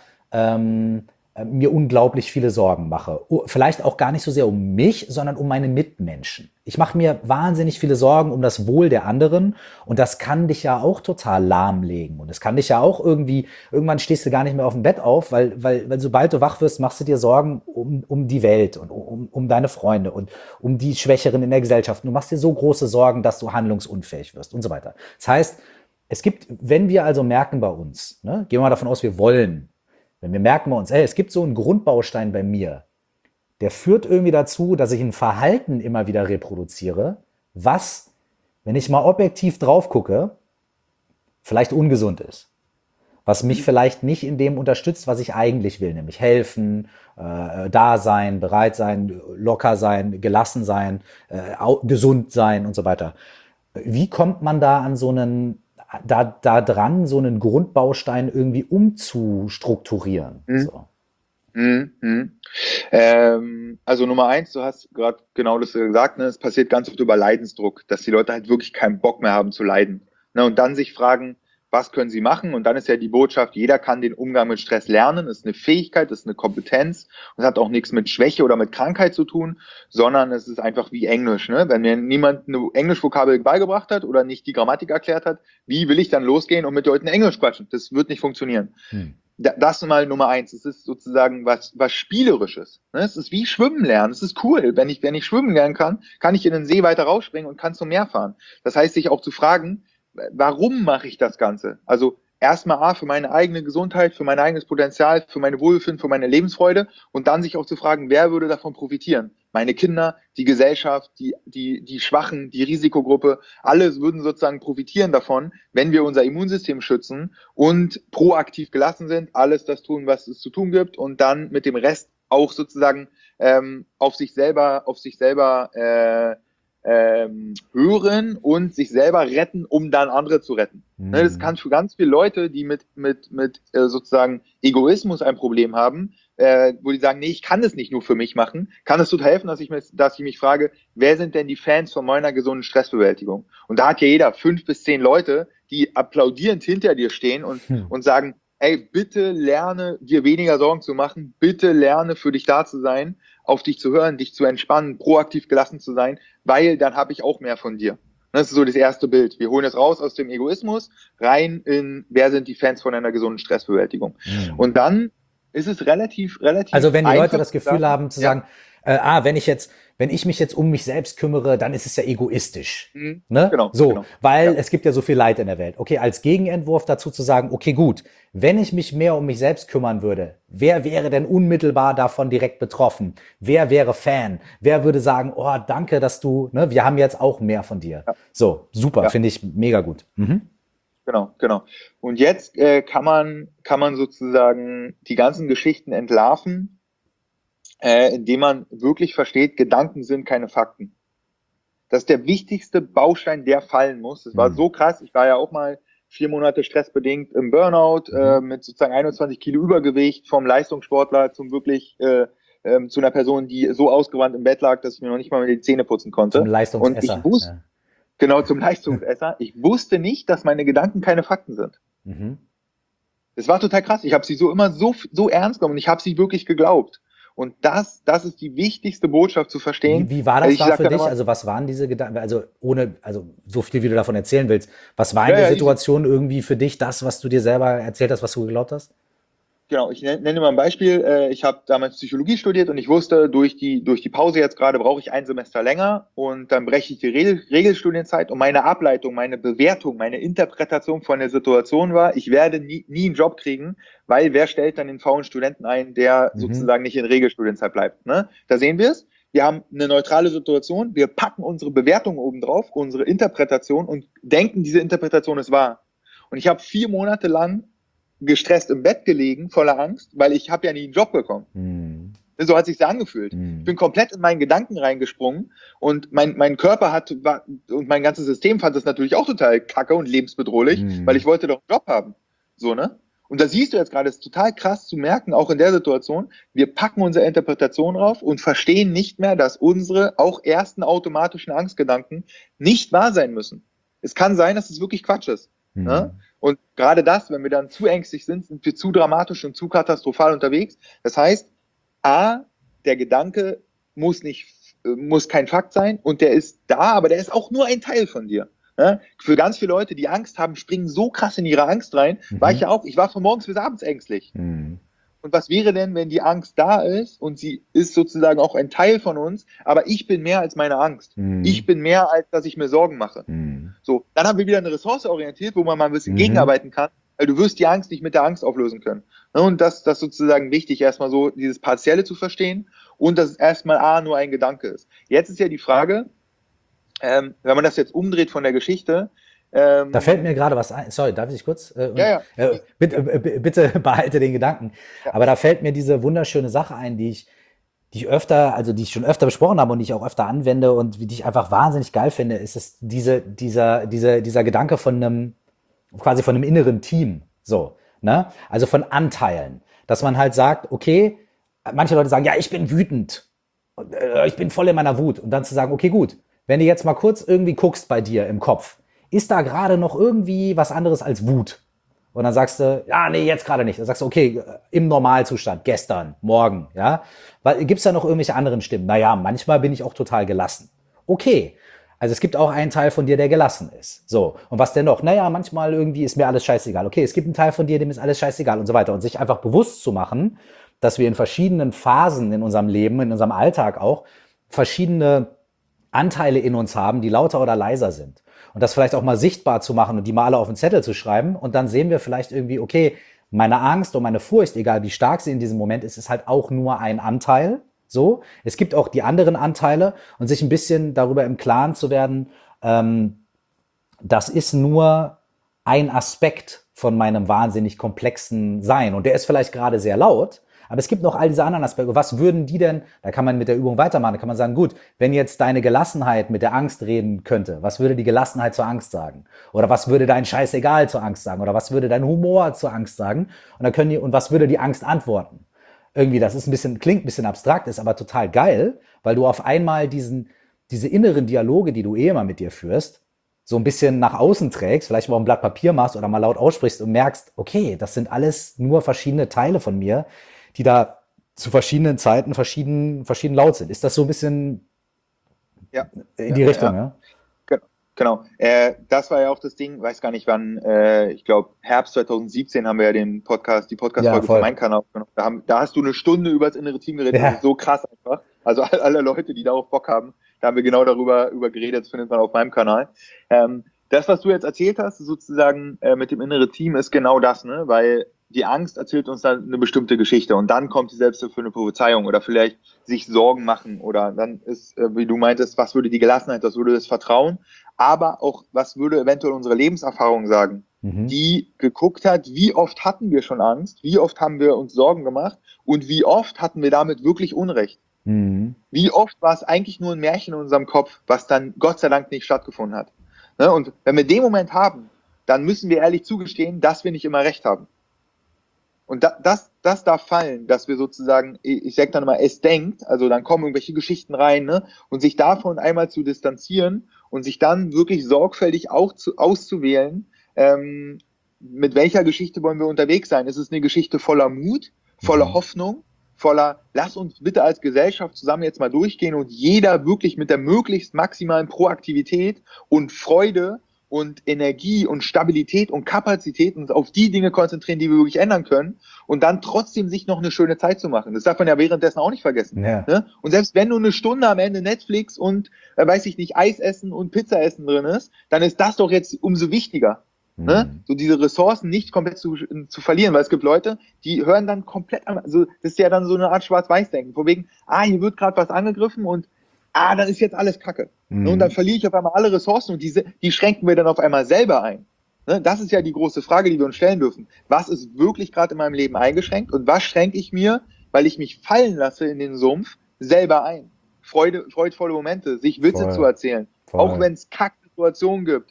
mir unglaublich viele Sorgen mache. Vielleicht auch gar nicht so sehr um mich, sondern um meine Mitmenschen. Ich mache mir wahnsinnig viele Sorgen um das Wohl der anderen und das kann dich ja auch total lahmlegen und es kann dich ja auch irgendwann stehst du gar nicht mehr auf dem Bett auf, weil sobald du wach wirst, machst du dir Sorgen um die Welt und um deine Freunde und um die Schwächeren in der Gesellschaft. Du machst dir so große Sorgen, dass du handlungsunfähig wirst und so weiter. Das heißt, wenn wir also merken bei uns, ne, gehen wir mal davon aus, wir wollen, wenn wir merken bei uns, es gibt so einen Grundbaustein bei mir, der führt irgendwie dazu, dass ich ein Verhalten immer wieder reproduziere, was, wenn ich mal objektiv drauf gucke, vielleicht ungesund ist. Was mich vielleicht nicht in dem unterstützt, was ich eigentlich will, nämlich helfen, da sein, bereit sein, locker sein, gelassen sein, gesund sein und so weiter. Wie kommt man da an so einen dran, so einen Grundbaustein irgendwie umzustrukturieren? So. Also Nummer 1, du hast gerade genau das gesagt, ne? Es passiert ganz oft über Leidensdruck, dass die Leute halt wirklich keinen Bock mehr haben zu leiden. Ne? Und dann sich fragen, was können sie machen? Und dann ist ja die Botschaft, jeder kann den Umgang mit Stress lernen. Das ist eine Fähigkeit, das ist eine Kompetenz. Und es hat auch nichts mit Schwäche oder mit Krankheit zu tun, sondern es ist einfach wie Englisch. Ne? Wenn mir niemand eine Englischvokabel beigebracht hat oder nicht die Grammatik erklärt hat, wie will ich dann losgehen und mit Leuten Englisch quatschen? Das wird nicht funktionieren. Das ist mal Nummer 1. Es ist sozusagen was Spielerisches. Ne? Es ist wie Schwimmen lernen. Es ist cool. Wenn ich schwimmen lernen kann ich in den See weiter rausspringen und kann zum Meer fahren. Das heißt, sich auch zu fragen, warum mache ich das Ganze? Also erstmal für meine eigene Gesundheit, für mein eigenes Potenzial, für meine Wohlbefinden, für meine Lebensfreude und dann sich auch zu fragen, wer würde davon profitieren? meine Kinder, die Gesellschaft, die Schwachen, die Risikogruppe, alle würden sozusagen profitieren davon, wenn wir unser Immunsystem schützen und proaktiv gelassen sind, alles das tun, was es zu tun gibt und dann mit dem Rest auch sozusagen auf sich selber hören und sich selber retten, um dann andere zu retten. Mhm. Das kann für ganz viele Leute, die mit sozusagen Egoismus ein Problem haben, wo die sagen, nee, ich kann es nicht nur für mich machen, kann es total helfen, dass ich mich frage, wer sind denn die Fans von meiner gesunden Stressbewältigung? Und da hat ja jeder 5 bis 10 Leute, die applaudierend hinter dir stehen und sagen, ey, bitte lerne, dir weniger Sorgen zu machen, bitte lerne, für dich da zu sein, auf dich zu hören, dich zu entspannen, proaktiv gelassen zu sein, weil dann habe ich auch mehr von dir. Das ist so das erste Bild. Wir holen es raus aus dem Egoismus, rein in, wer sind die Fans von einer gesunden Stressbewältigung. Mhm. Und dann ist es relativ Also wenn die Leute das Gefühl haben zu sagen, wenn ich mich jetzt um mich selbst kümmere, dann ist es ja egoistisch. Mhm. Ne? Genau. So, genau. Weil es gibt ja so viel Leid in der Welt. Okay, als Gegenentwurf dazu zu sagen, okay, gut, wenn ich mich mehr um mich selbst kümmern würde, wer wäre denn unmittelbar davon direkt betroffen? Wer wäre Fan? Wer würde sagen, oh, danke, dass du, ne, wir haben jetzt auch mehr von dir. Ja. So, super, finde ich mega gut. Mhm. Genau. Und jetzt kann man sozusagen die ganzen Geschichten entlarven, indem man wirklich versteht, Gedanken sind keine Fakten. Das ist der wichtigste Baustein, der fallen muss. Das war so krass. Ich war ja auch mal 4 Monate stressbedingt im Burnout, mit sozusagen 21 Kilo Übergewicht, vom Leistungssportler zum wirklich zu einer Person, die so ausgewandt im Bett lag, dass ich mir noch nicht mal die Zähne putzen konnte. Zum Leistungsesser. Und ich wusste, genau, zum Leistungsesser. Ich wusste nicht, dass meine Gedanken keine Fakten sind. Mhm. Das war total krass. Ich habe sie immer so ernst genommen und ich habe sie wirklich geglaubt. Und das ist die wichtigste Botschaft zu verstehen. Wie war das da für dich? Also was waren diese Gedanken? Also so viel, wie du davon erzählen willst. Was war in der Situation irgendwie für dich das, was du dir selber erzählt hast, was du geglaubt hast? Genau, ich nenne mal ein Beispiel. Ich habe damals Psychologie studiert und ich wusste, durch die Pause jetzt gerade brauche ich ein Semester länger und dann breche ich die Regelstudienzeit und meine Ableitung, meine Bewertung, meine Interpretation von der Situation war, ich werde nie einen Job kriegen, weil wer stellt dann den faulen Studenten ein, der sozusagen nicht in Regelstudienzeit bleibt. Ne? Da sehen wir es. Wir haben eine neutrale Situation, wir packen unsere Bewertung oben drauf, unsere Interpretation und denken, diese Interpretation ist wahr. Und ich habe 4 Monate lang gestresst im Bett gelegen, voller Angst, weil ich habe ja nie einen Job bekommen. Mhm. So hat sich's angefühlt. Mhm. Ich bin komplett in meinen Gedanken reingesprungen und mein Körper und mein ganzes System fand das natürlich auch total kacke und lebensbedrohlich, weil ich wollte doch einen Job haben. So, ne? Und da siehst du jetzt gerade, es ist total krass zu merken, auch in der Situation, wir packen unsere Interpretation drauf und verstehen nicht mehr, dass unsere auch ersten automatischen Angstgedanken nicht wahr sein müssen. Es kann sein, dass es wirklich Quatsch ist. Mhm. Ne? Und gerade das, wenn wir dann zu ängstlich sind wir zu dramatisch und zu katastrophal unterwegs. Das heißt, der Gedanke muss kein Fakt sein und der ist da, aber der ist auch nur ein Teil von dir. Ja? Für ganz viele Leute, die Angst haben, springen so krass in ihre Angst rein. War ich ja auch. Ich war von morgens bis abends ängstlich. Mhm. Und was wäre denn, wenn die Angst da ist und sie ist sozusagen auch ein Teil von uns, aber ich bin mehr als meine Angst. Mhm. Ich bin mehr, als dass ich mir Sorgen mache. Mhm. So, dann haben wir wieder eine Ressource orientiert, wo man mal ein bisschen gegenarbeiten kann, weil du wirst die Angst nicht mit der Angst auflösen können. Und das ist sozusagen wichtig, erstmal so dieses Partielle zu verstehen und dass es erstmal nur ein Gedanke ist. Jetzt ist ja die Frage, wenn man das jetzt umdreht von der Geschichte, da fällt mir gerade was ein. Sorry, darf ich kurz? Bitte behalte den Gedanken. Ja. Aber da fällt mir diese wunderschöne Sache ein, die ich schon öfter besprochen habe und die ich auch öfter anwende und die ich einfach wahnsinnig geil finde, ist es dieser Gedanke von einem inneren Team. So, ne? Also von Anteilen. Dass man halt sagt, okay, manche Leute sagen, ja, ich bin wütend. Ich bin voll in meiner Wut. Und dann zu sagen, okay, gut, wenn du jetzt mal kurz irgendwie guckst bei dir im Kopf, ist da gerade noch irgendwie was anderes als Wut? Und dann sagst du, ja, nee, jetzt gerade nicht. Dann sagst du, okay, im Normalzustand, gestern, morgen, ja. Gibt's da noch irgendwelche anderen Stimmen? Naja, manchmal bin ich auch total gelassen. Okay. Also es gibt auch einen Teil von dir, der gelassen ist. So. Und was denn noch? Naja, manchmal irgendwie ist mir alles scheißegal. Okay, es gibt einen Teil von dir, dem ist alles scheißegal und so weiter. Und sich einfach bewusst zu machen, dass wir in verschiedenen Phasen in unserem Leben, in unserem Alltag auch, verschiedene Anteile in uns haben, die lauter oder leiser sind. Und das vielleicht auch mal sichtbar zu machen und die mal alle auf den Zettel zu schreiben. Und dann sehen wir vielleicht irgendwie, okay, meine Angst und meine Furcht, egal wie stark sie in diesem Moment ist halt auch nur ein Anteil. So, es gibt auch die anderen Anteile und sich ein bisschen darüber im Klaren zu werden, das ist nur ein Aspekt von meinem wahnsinnig komplexen Sein. Und der ist vielleicht gerade sehr laut, aber es gibt noch all diese anderen Aspekte. Was würden die denn, da kann man mit der Übung weitermachen, da kann man sagen, gut, wenn jetzt deine Gelassenheit mit der Angst reden könnte, was würde die Gelassenheit zur Angst sagen? Oder was würde dein Scheißegal zur Angst sagen? Oder was würde dein Humor zur Angst sagen? Und dann können die, und was würde die Angst antworten? Irgendwie, das ist klingt ein bisschen abstrakt, ist aber total geil, weil du auf einmal diese inneren Dialoge, die du immer mit dir führst, so ein bisschen nach außen trägst, vielleicht mal ein Blatt Papier machst oder mal laut aussprichst und merkst, okay, das sind alles nur verschiedene Teile von mir, die da zu verschiedenen Zeiten verschieden laut sind. Ist das so ein bisschen in die Richtung, ja? Genau. Das war ja auch das Ding, weiß gar nicht wann, ich glaube Herbst 2017 haben wir ja die Podcast-Folge von meinem Kanal aufgenommen. Da hast du eine Stunde über das innere Team geredet. Ja. Das ist so krass einfach. Also alle Leute, die darauf Bock haben, da haben wir genau darüber geredet, das findet man auf meinem Kanal. Das, was du jetzt erzählt hast, sozusagen mit dem inneren Team, ist genau das, ne? Weil die Angst erzählt uns dann eine bestimmte Geschichte und dann kommt die selbsterfüllende Prophezeiung oder vielleicht sich Sorgen machen oder dann ist, wie du meintest, was würde die Gelassenheit, was würde das Vertrauen, aber auch, was würde eventuell unsere Lebenserfahrung sagen, die geguckt hat, wie oft hatten wir schon Angst, wie oft haben wir uns Sorgen gemacht und wie oft hatten wir damit wirklich Unrecht. Wie oft war es eigentlich nur ein Märchen in unserem Kopf, was dann Gott sei Dank nicht stattgefunden hat. Ne? Und wenn wir den Moment haben, dann müssen wir ehrlich zugestehen, dass wir nicht immer recht haben. Und das darf fallen, dass wir sozusagen, ich sag dann mal, es denkt, also dann kommen irgendwelche Geschichten rein, ne? Und sich davon einmal zu distanzieren und sich dann wirklich sorgfältig auch auszuwählen, mit welcher Geschichte wollen wir unterwegs sein. Ist es eine Geschichte voller Mut, voller Hoffnung, voller, lass uns bitte als Gesellschaft zusammen jetzt mal durchgehen und jeder wirklich mit der möglichst maximalen Proaktivität und Freude und Energie und Stabilität und Kapazität uns auf die Dinge konzentrieren, die wir wirklich ändern können und dann trotzdem sich noch eine schöne Zeit zu machen. Das darf man ja währenddessen auch nicht vergessen. Ja. Ne? Und selbst wenn nur eine Stunde am Ende Netflix und, weiß ich nicht, Eis essen und Pizza essen drin ist, dann ist das doch jetzt umso wichtiger. Ne? So diese Ressourcen nicht komplett zu verlieren, weil es gibt Leute, die hören dann komplett an, also das ist ja dann so eine Art Schwarz-Weiß-Denken, von wegen, hier wird gerade was angegriffen und dann ist jetzt alles Kacke. Und dann verliere ich auf einmal alle Ressourcen und die schränken wir dann auf einmal selber ein. Ne? Das ist ja die große Frage, die wir uns stellen dürfen. Was ist wirklich gerade in meinem Leben eingeschränkt und was schränke ich mir, weil ich mich fallen lasse in den Sumpf, selber ein? Freudvolle Momente, sich Witze zu erzählen, auch wenn es Kack-Situationen gibt,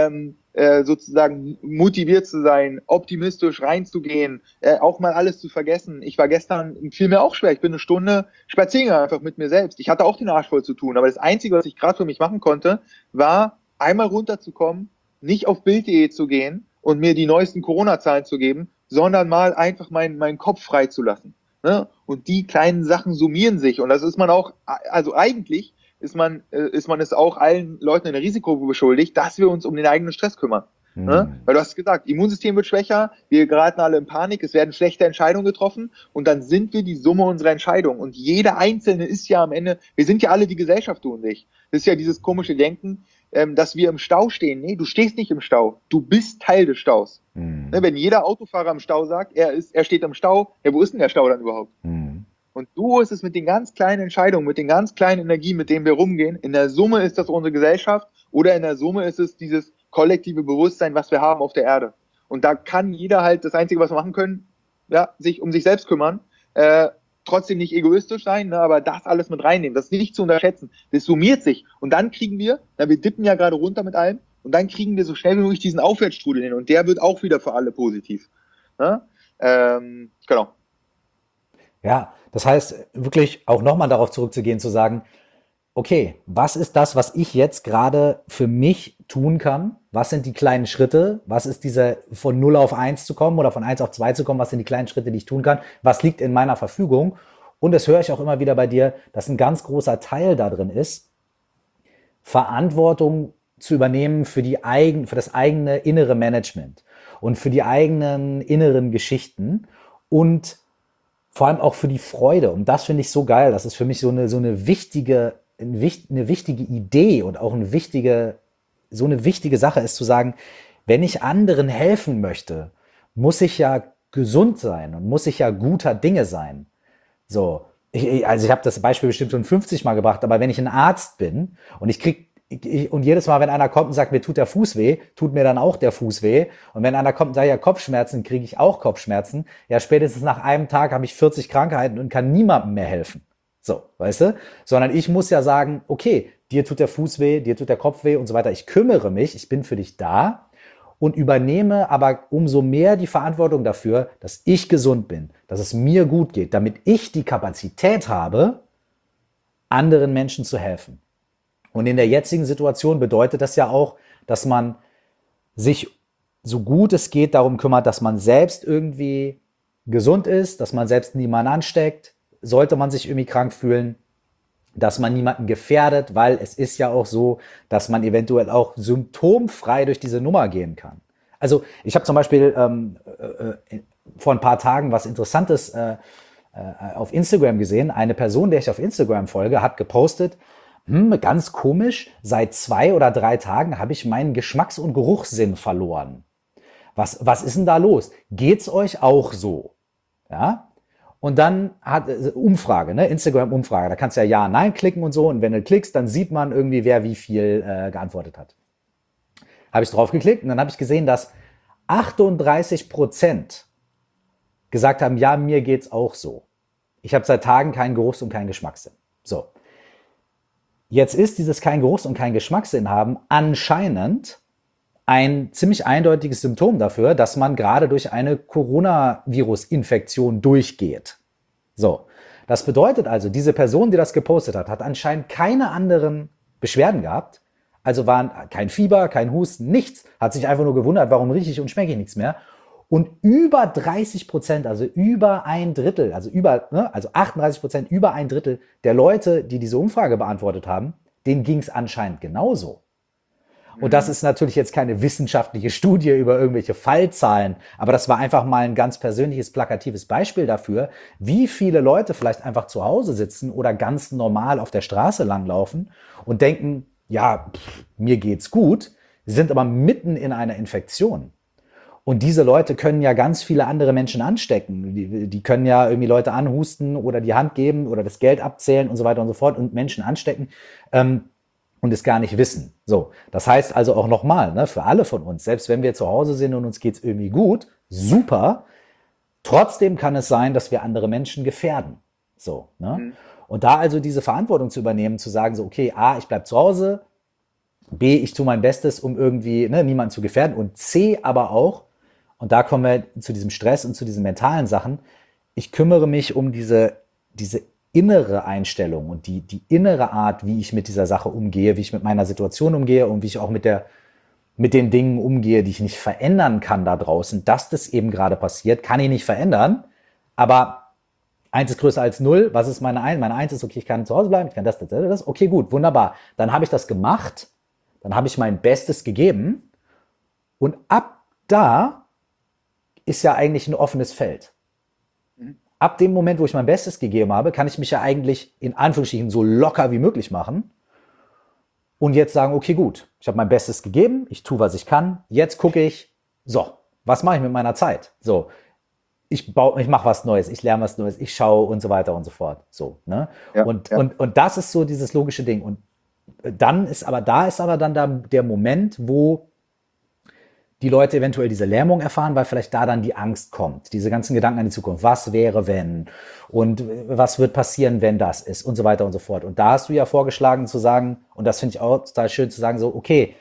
sozusagen motiviert zu sein, optimistisch reinzugehen, auch mal alles zu vergessen. Ich war gestern, fiel mir auch schwer, ich bin eine Stunde spazieren gegangen, einfach mit mir selbst. Ich hatte auch den Arsch voll zu tun, aber das Einzige, was ich gerade für mich machen konnte, war einmal runterzukommen, nicht auf Bild.de zu gehen und mir die neuesten Corona-Zahlen zu geben, sondern mal einfach meinen Kopf frei zu lassen. Ne? Und die kleinen Sachen summieren sich und das ist man auch, also eigentlich ist man es auch allen Leuten in der Risikogruppe beschuldigt, dass wir uns um den eigenen Stress kümmern. Ne? Weil du hast gesagt, Immunsystem wird schwächer, wir geraten alle in Panik, es werden schlechte Entscheidungen getroffen und dann sind wir die Summe unserer Entscheidungen. Und jeder Einzelne ist ja am Ende, wir sind ja alle die Gesellschaft, du und ich. Das ist ja dieses komische Denken, dass wir im Stau stehen. Nee, du stehst nicht im Stau, du bist Teil des Staus. Ne? Wenn jeder Autofahrer im Stau sagt, er steht im Stau, ja, wo ist denn der Stau dann überhaupt? Und so ist es mit den ganz kleinen Entscheidungen, mit den ganz kleinen Energien, mit denen wir rumgehen. In der Summe ist das unsere Gesellschaft oder in der Summe ist es dieses kollektive Bewusstsein, was wir haben auf der Erde. Und da kann jeder halt das Einzige, was wir machen können, sich um sich selbst kümmern, trotzdem nicht egoistisch sein, ne, aber das alles mit reinnehmen, das nicht zu unterschätzen. Das summiert sich. Und dann kriegen wir dippen ja gerade runter mit allem, und dann kriegen wir so schnell wie möglich diesen Aufwärtsstrudel hin. Und der wird auch wieder für alle positiv. Ne? Genau. Ja, das heißt, wirklich auch nochmal darauf zurückzugehen, zu sagen, okay, was ist das, was ich jetzt gerade für mich tun kann? Was sind die kleinen Schritte? Was ist dieser von 0 auf 1 zu kommen oder von 1 auf 2 zu kommen? Was sind die kleinen Schritte, die ich tun kann? Was liegt in meiner Verfügung? Und das höre ich auch immer wieder bei dir, dass ein ganz großer Teil da drin ist, Verantwortung zu übernehmen für das eigene innere Management und für die eigenen inneren Geschichten und vor allem auch für die Freude. Und das finde ich so geil. Das ist für mich so eine wichtige Idee und auch so eine wichtige Sache ist zu sagen, wenn ich anderen helfen möchte, muss ich ja gesund sein und muss ich ja guter Dinge sein. So. Also ich habe das Beispiel bestimmt schon 50 Mal gebracht, aber wenn ich ein Arzt bin und und jedes Mal, wenn einer kommt und sagt, mir tut der Fuß weh, tut mir dann auch der Fuß weh. Und wenn einer kommt und sagt, ja, Kopfschmerzen, kriege ich auch Kopfschmerzen. Ja, spätestens nach einem Tag habe ich 40 Krankheiten und kann niemandem mehr helfen. So, weißt du? Sondern ich muss ja sagen, okay, dir tut der Fuß weh, dir tut der Kopf weh und so weiter. Ich kümmere mich, ich bin für dich da und übernehme aber umso mehr die Verantwortung dafür, dass ich gesund bin, dass es mir gut geht, damit ich die Kapazität habe, anderen Menschen zu helfen. Und in der jetzigen Situation bedeutet das ja auch, dass man sich so gut es geht darum kümmert, dass man selbst irgendwie gesund ist, dass man selbst niemanden ansteckt, sollte man sich irgendwie krank fühlen, dass man niemanden gefährdet, weil es ist ja auch so, dass man eventuell auch symptomfrei durch diese Nummer gehen kann. Also ich habe zum Beispiel vor ein paar Tagen was Interessantes auf Instagram gesehen. Eine Person, der ich auf Instagram folge, hat gepostet, ganz komisch, seit 2 oder 3 Tagen habe ich meinen Geschmacks- und Geruchssinn verloren. Was ist denn da los? Geht's euch auch so? Ja? Und dann hat Umfrage, ne? Instagram-Umfrage. Da kannst du ja Nein klicken und so. Und wenn du klickst, dann sieht man irgendwie, wer wie viel geantwortet hat. Habe ich drauf geklickt und dann habe ich gesehen, dass 38% gesagt haben, ja, mir geht's auch so. Ich habe seit Tagen keinen Geruchs- und keinen Geschmackssinn. So. Jetzt ist dieses kein Geruchs- und kein Geschmackssinn haben anscheinend ein ziemlich eindeutiges Symptom dafür, dass man gerade durch eine Coronavirus-Infektion durchgeht. So, das bedeutet also, diese Person, die das gepostet hat, hat anscheinend keine anderen Beschwerden gehabt. Also waren kein Fieber, kein Husten, nichts. Hat sich einfach nur gewundert, warum rieche ich und schmecke ich nichts mehr. Und über 30%, also über ein Drittel, also 38%, über ein Drittel der Leute, die diese Umfrage beantwortet haben, denen ging es anscheinend genauso. Und das ist natürlich jetzt keine wissenschaftliche Studie über irgendwelche Fallzahlen, aber das war einfach mal ein ganz persönliches, plakatives Beispiel dafür, wie viele Leute vielleicht einfach zu Hause sitzen oder ganz normal auf der Straße langlaufen und denken, ja, mir geht's gut, sind aber mitten in einer Infektion. Und diese Leute können ja ganz viele andere Menschen anstecken. Die können ja irgendwie Leute anhusten oder die Hand geben oder das Geld abzählen und so weiter und so fort und Menschen anstecken. Und es gar nicht wissen. So, das heißt also auch nochmal, ne, für alle von uns, selbst wenn wir zu Hause sind und uns geht's irgendwie gut, super, trotzdem kann es sein, dass wir andere Menschen gefährden. So, ne? Und da also diese Verantwortung zu übernehmen, zu sagen so, okay, A, ich bleib zu Hause, B, ich tue mein Bestes, um irgendwie niemanden zu gefährden und C, aber auch, und da kommen wir zu diesem Stress und zu diesen mentalen Sachen, ich kümmere mich um diese innere Einstellung und die innere Art, wie ich mit dieser Sache umgehe, wie ich mit meiner Situation umgehe und wie ich auch mit den Dingen umgehe, die ich nicht verändern kann da draußen, dass das eben gerade passiert, kann ich nicht verändern, aber 1 ist größer als 0, was ist meine 1? Meine 1 ist, okay, ich kann zu Hause bleiben, ich kann das, okay, gut, wunderbar. Dann habe ich das gemacht, dann habe ich mein Bestes gegeben und ab da ist ja eigentlich ein offenes Feld. Ab dem Moment, wo ich mein Bestes gegeben habe, kann ich mich ja eigentlich in Anführungsstrichen so locker wie möglich machen und jetzt sagen, okay, gut, ich habe mein Bestes gegeben, ich tue, was ich kann, jetzt gucke ich, so, was mache ich mit meiner Zeit? So, ich mache was Neues, ich lerne was Neues, ich schaue und so weiter und so fort. So, ne? Ja, und ja. das ist so dieses logische Ding. Und dann ist aber dann der Moment, wo die Leute eventuell diese Lähmung erfahren, weil vielleicht da dann die Angst kommt. Diese ganzen Gedanken an die Zukunft. Was wäre, wenn? Und was wird passieren, wenn das ist? Und so weiter und so fort. Und da hast du ja vorgeschlagen zu sagen, und das finde ich auch total schön zu sagen, so, okay,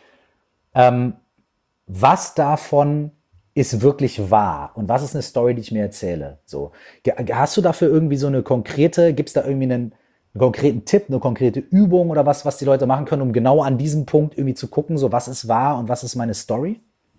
was davon ist wirklich wahr? Und was ist eine Story, die ich mir erzähle? So. Hast du dafür irgendwie so eine konkrete, gibt es da irgendwie einen konkreten Tipp, eine konkrete Übung oder was die Leute machen können, um genau an diesem Punkt irgendwie zu gucken, so was ist wahr und was ist meine Story?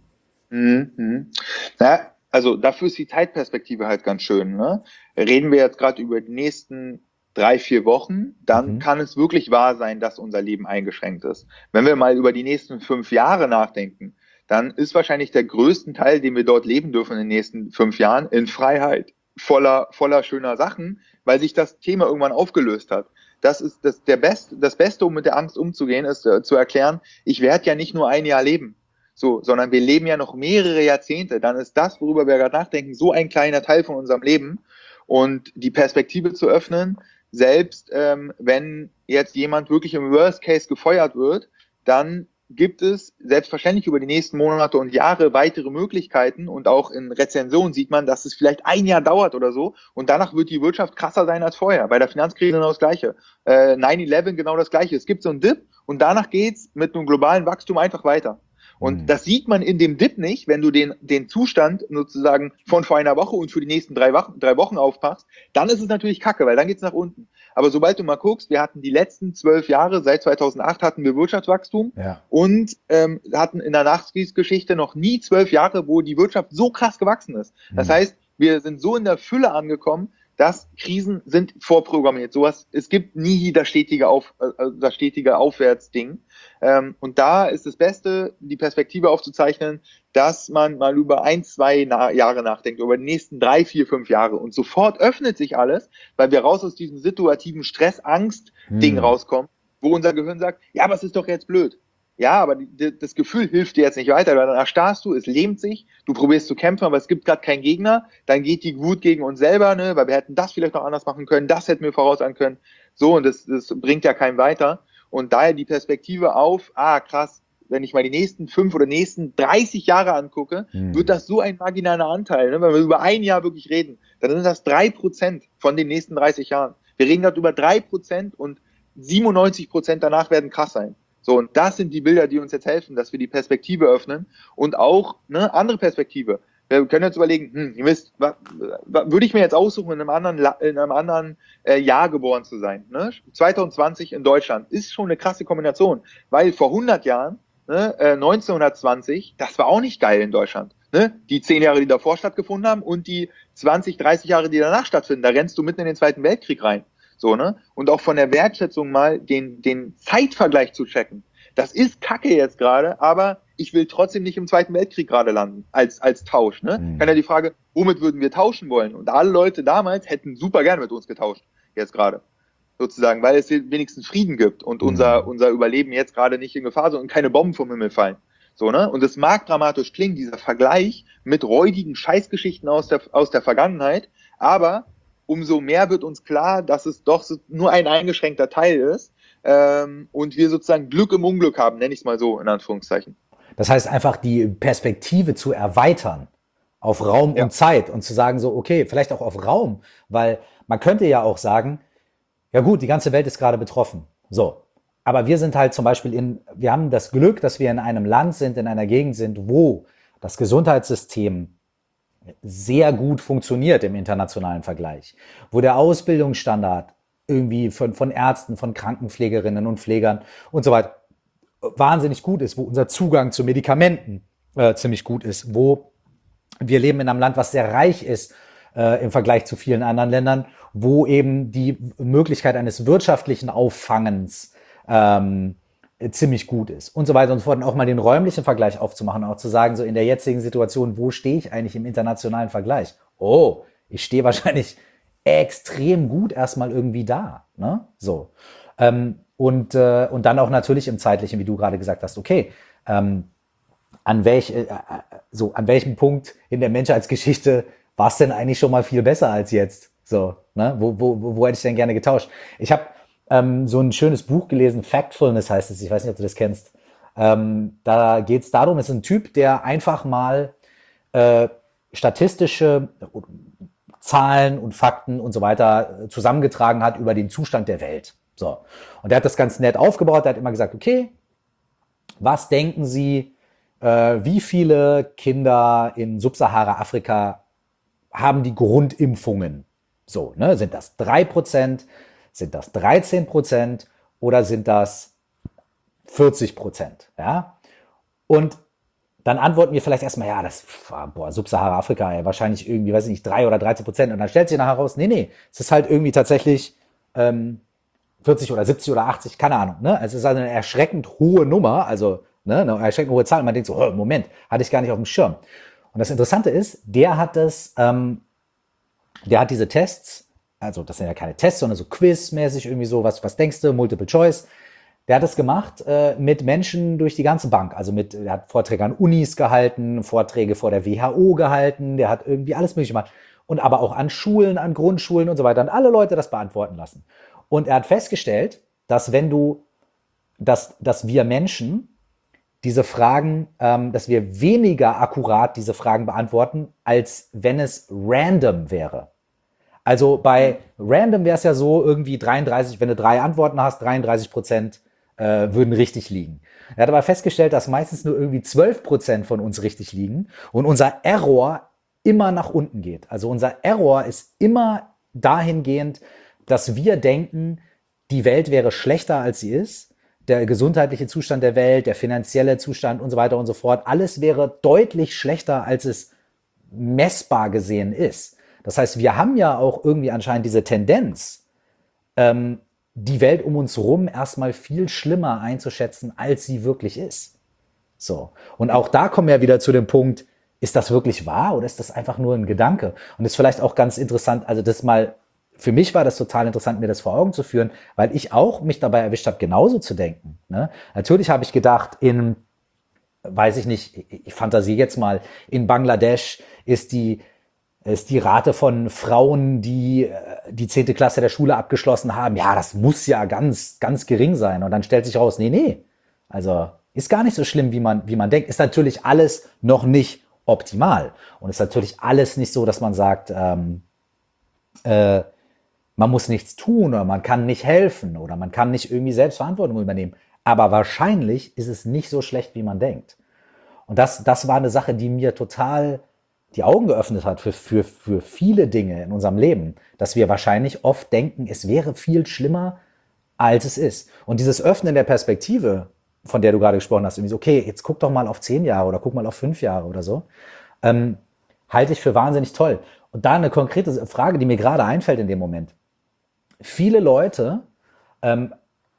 Ja, also dafür ist die Zeitperspektive halt ganz schön. Ne? Reden wir jetzt gerade über die nächsten 3, 4 Wochen, dann kann es wirklich wahr sein, dass unser Leben eingeschränkt ist. Wenn wir mal über die nächsten 5 Jahre nachdenken, dann ist wahrscheinlich der größte Teil, den wir dort leben dürfen in den nächsten 5 Jahren, in Freiheit, voller schöner Sachen, weil sich das Thema irgendwann aufgelöst hat. Das ist das Beste, um mit der Angst umzugehen, ist zu erklären, ich werde ja nicht nur ein Jahr leben. So, sondern wir leben ja noch mehrere Jahrzehnte, dann ist das, worüber wir gerade nachdenken, so ein kleiner Teil von unserem Leben und die Perspektive zu öffnen, selbst wenn jetzt jemand wirklich im Worst Case gefeuert wird, dann gibt es selbstverständlich über die nächsten Monate und Jahre weitere Möglichkeiten und auch in Rezensionen sieht man, dass es vielleicht ein Jahr dauert oder so und danach wird die Wirtschaft krasser sein als vorher. Bei der Finanzkrise genau das Gleiche. 9/11 genau das Gleiche. Es gibt so einen Dip und danach geht's mit einem globalen Wachstum einfach weiter. Und das sieht man in dem Dip nicht, wenn du den Zustand sozusagen von vor einer Woche und für die nächsten 3 Wochen aufpasst, dann ist es natürlich kacke, weil dann geht's nach unten. Aber sobald du mal guckst, wir hatten die letzten 12 Jahre, seit 2008 hatten wir Wirtschaftswachstum und hatten in der Nachkriegsgeschichte noch nie 12 Jahre, wo die Wirtschaft so krass gewachsen ist. Das heißt, wir sind so in der Fülle angekommen, dass Krisen sind vorprogrammiert. Es gibt nie das stetige Aufwärtsding. Und da ist das Beste, die Perspektive aufzuzeichnen, dass man mal über 1-2 Jahre nachdenkt, über die nächsten 3, 4, 5 Jahre. Und sofort öffnet sich alles, weil wir raus aus diesem situativen Stress-Angst-Ding rauskommen, wo unser Gehirn sagt, ja, aber es ist doch jetzt blöd. Ja, aber das Gefühl hilft dir jetzt nicht weiter, weil dann erstarrst du, es lähmt sich, du probierst zu kämpfen, aber es gibt gerade keinen Gegner, dann geht die Wut gegen uns selber, ne, weil wir hätten das vielleicht noch anders machen können, das hätten wir vorausahnen können, so, und das bringt ja keinen weiter, und daher die Perspektive auf, krass, wenn ich mal die nächsten 5 oder nächsten 30 Jahre angucke, wird das so ein marginaler Anteil, ne, wenn wir über ein Jahr wirklich reden, dann sind das 3% von den nächsten 30 Jahren, wir reden gerade über 3% und 97% danach werden krass sein. So, und das sind die Bilder, die uns jetzt helfen, dass wir die Perspektive öffnen und auch eine andere Perspektive. Wir können jetzt überlegen, ihr wisst, würde ich mir jetzt aussuchen, in einem anderen Jahr geboren zu sein. Ne? 2020 in Deutschland ist schon eine krasse Kombination, weil vor 100 Jahren, ne, 1920, das war auch nicht geil in Deutschland. Ne? Die 10 Jahre, die davor stattgefunden haben und die 20, 30 Jahre, die danach stattfinden, da rennst du mitten in den Zweiten Weltkrieg rein. So, ne? Und auch von der Wertschätzung mal den Zeitvergleich zu checken. Das ist kacke jetzt gerade, aber ich will trotzdem nicht im Zweiten Weltkrieg gerade landen, als Tausch, ne? Kann ja die Frage, womit würden wir tauschen wollen? Und alle Leute damals hätten super gerne mit uns getauscht, jetzt gerade. Sozusagen, weil es wenigstens Frieden gibt und unser Überleben jetzt gerade nicht in Gefahr ist und keine Bomben vom Himmel fallen. So, ne? Und es mag dramatisch klingen, dieser Vergleich mit räudigen Scheißgeschichten aus der Vergangenheit, aber umso mehr wird uns klar, dass es doch nur ein eingeschränkter Teil ist und wir sozusagen Glück im Unglück haben, nenne ich es mal so, in Anführungszeichen. Das heißt einfach die Perspektive zu erweitern auf Raum und Zeit und zu sagen so, okay, vielleicht auch auf Raum, weil man könnte ja auch sagen, ja gut, die ganze Welt ist gerade betroffen, so. Aber wir sind halt zum Beispiel wir haben das Glück, dass wir in einem Land sind, in einer Gegend sind, wo das Gesundheitssystem sehr gut funktioniert im internationalen Vergleich, wo der Ausbildungsstandard irgendwie von Ärzten, von Krankenpflegerinnen und Pflegern und so weiter wahnsinnig gut ist, wo unser Zugang zu Medikamenten ziemlich gut ist, wo wir leben in einem Land, was sehr reich ist im Vergleich zu vielen anderen Ländern, wo eben die Möglichkeit eines wirtschaftlichen Auffangens ziemlich gut ist und so weiter und so fort. Und auch mal den räumlichen Vergleich aufzumachen, auch zu sagen, so in der jetzigen Situation, wo stehe ich eigentlich im internationalen Vergleich? Oh, ich stehe wahrscheinlich extrem gut erstmal irgendwie da. Ne? So. Und dann auch natürlich im Zeitlichen, wie du gerade gesagt hast, okay, an welchem Punkt in der Menschheitsgeschichte war es denn eigentlich schon mal viel besser als jetzt? So, ne? Wo hätte ich denn gerne getauscht? Ich habe so ein schönes Buch gelesen, Factfulness heißt es, ich weiß nicht, ob du das kennst. Da geht es darum, es ist ein Typ, der einfach mal statistische Zahlen und Fakten und so weiter zusammengetragen hat über den Zustand der Welt. So. Und der hat das ganz nett aufgebaut, der hat immer gesagt, okay, was denken Sie, wie viele Kinder in Subsahara-Afrika haben die Grundimpfungen? So, ne? Sind das 3%? Sind das 13% oder sind das 40%? Ja? Und dann antworten wir vielleicht erstmal, ja, Subsahara-Afrika, wahrscheinlich irgendwie, weiß ich nicht, 3 oder 13%. Und dann stellt sich nachher raus, nee, es ist halt irgendwie tatsächlich 40 oder 70 oder 80, keine Ahnung. Ne? Es ist also eine erschreckend hohe Nummer, also ne, eine erschreckend hohe Zahl. Und man denkt so, Moment, hatte ich gar nicht auf dem Schirm. Und das Interessante ist, der hat diese Tests, also das sind ja keine Tests, sondern so Quiz-mäßig irgendwie so, was denkst du, Multiple Choice. Der hat das gemacht mit Menschen durch die ganze Bank. Also er hat Vorträge an Unis gehalten, Vorträge vor der WHO gehalten, der hat irgendwie alles mögliche gemacht. und aber auch an Schulen, an Grundschulen und so weiter, und alle Leute das beantworten lassen. Und er hat festgestellt, dass dass wir Menschen diese Fragen, dass wir weniger akkurat diese Fragen beantworten, als wenn es random wäre. Also bei random wäre es ja so irgendwie 33, wenn du 3 Antworten hast, 33% würden richtig liegen. Er hat aber festgestellt, dass meistens nur irgendwie 12% von uns richtig liegen und unser Error immer nach unten geht. Also unser Error ist immer dahingehend, dass wir denken, die Welt wäre schlechter, als sie ist. Der gesundheitliche Zustand der Welt, der finanzielle Zustand und so weiter und so fort. Alles wäre deutlich schlechter, als es messbar gesehen ist. Das heißt, wir haben ja auch irgendwie anscheinend diese Tendenz, die Welt um uns rum erstmal viel schlimmer einzuschätzen, als sie wirklich ist. So. Und auch da kommen wir wieder zu dem Punkt, ist das wirklich wahr oder ist das einfach nur ein Gedanke? Und ist vielleicht auch ganz interessant, also das mal, für mich war das total interessant, mir das vor Augen zu führen, weil ich auch mich dabei erwischt habe, genauso zu denken. Ne? Natürlich habe ich gedacht, weiß ich nicht, ich fantasiere jetzt mal, in Bangladesch ist die Rate von Frauen, die die 10. Klasse der Schule abgeschlossen haben, ja, das muss ja ganz, ganz gering sein. Und dann stellt sich raus, nee, also ist gar nicht so schlimm, wie man denkt. Ist natürlich alles noch nicht optimal. Und ist natürlich alles nicht so, dass man sagt, man muss nichts tun oder man kann nicht helfen oder man kann nicht irgendwie Selbstverantwortung übernehmen. Aber wahrscheinlich ist es nicht so schlecht, wie man denkt. Und das war eine Sache, die mir total die Augen geöffnet hat für viele Dinge in unserem Leben, dass wir wahrscheinlich oft denken, es wäre viel schlimmer, als es ist. Und dieses Öffnen der Perspektive, von der du gerade gesprochen hast, irgendwie so, okay, jetzt guck doch mal auf 10 Jahre oder guck mal auf 5 Jahre oder so, halte ich für wahnsinnig toll. Und da eine konkrete Frage, die mir gerade einfällt in dem Moment. Viele Leute, also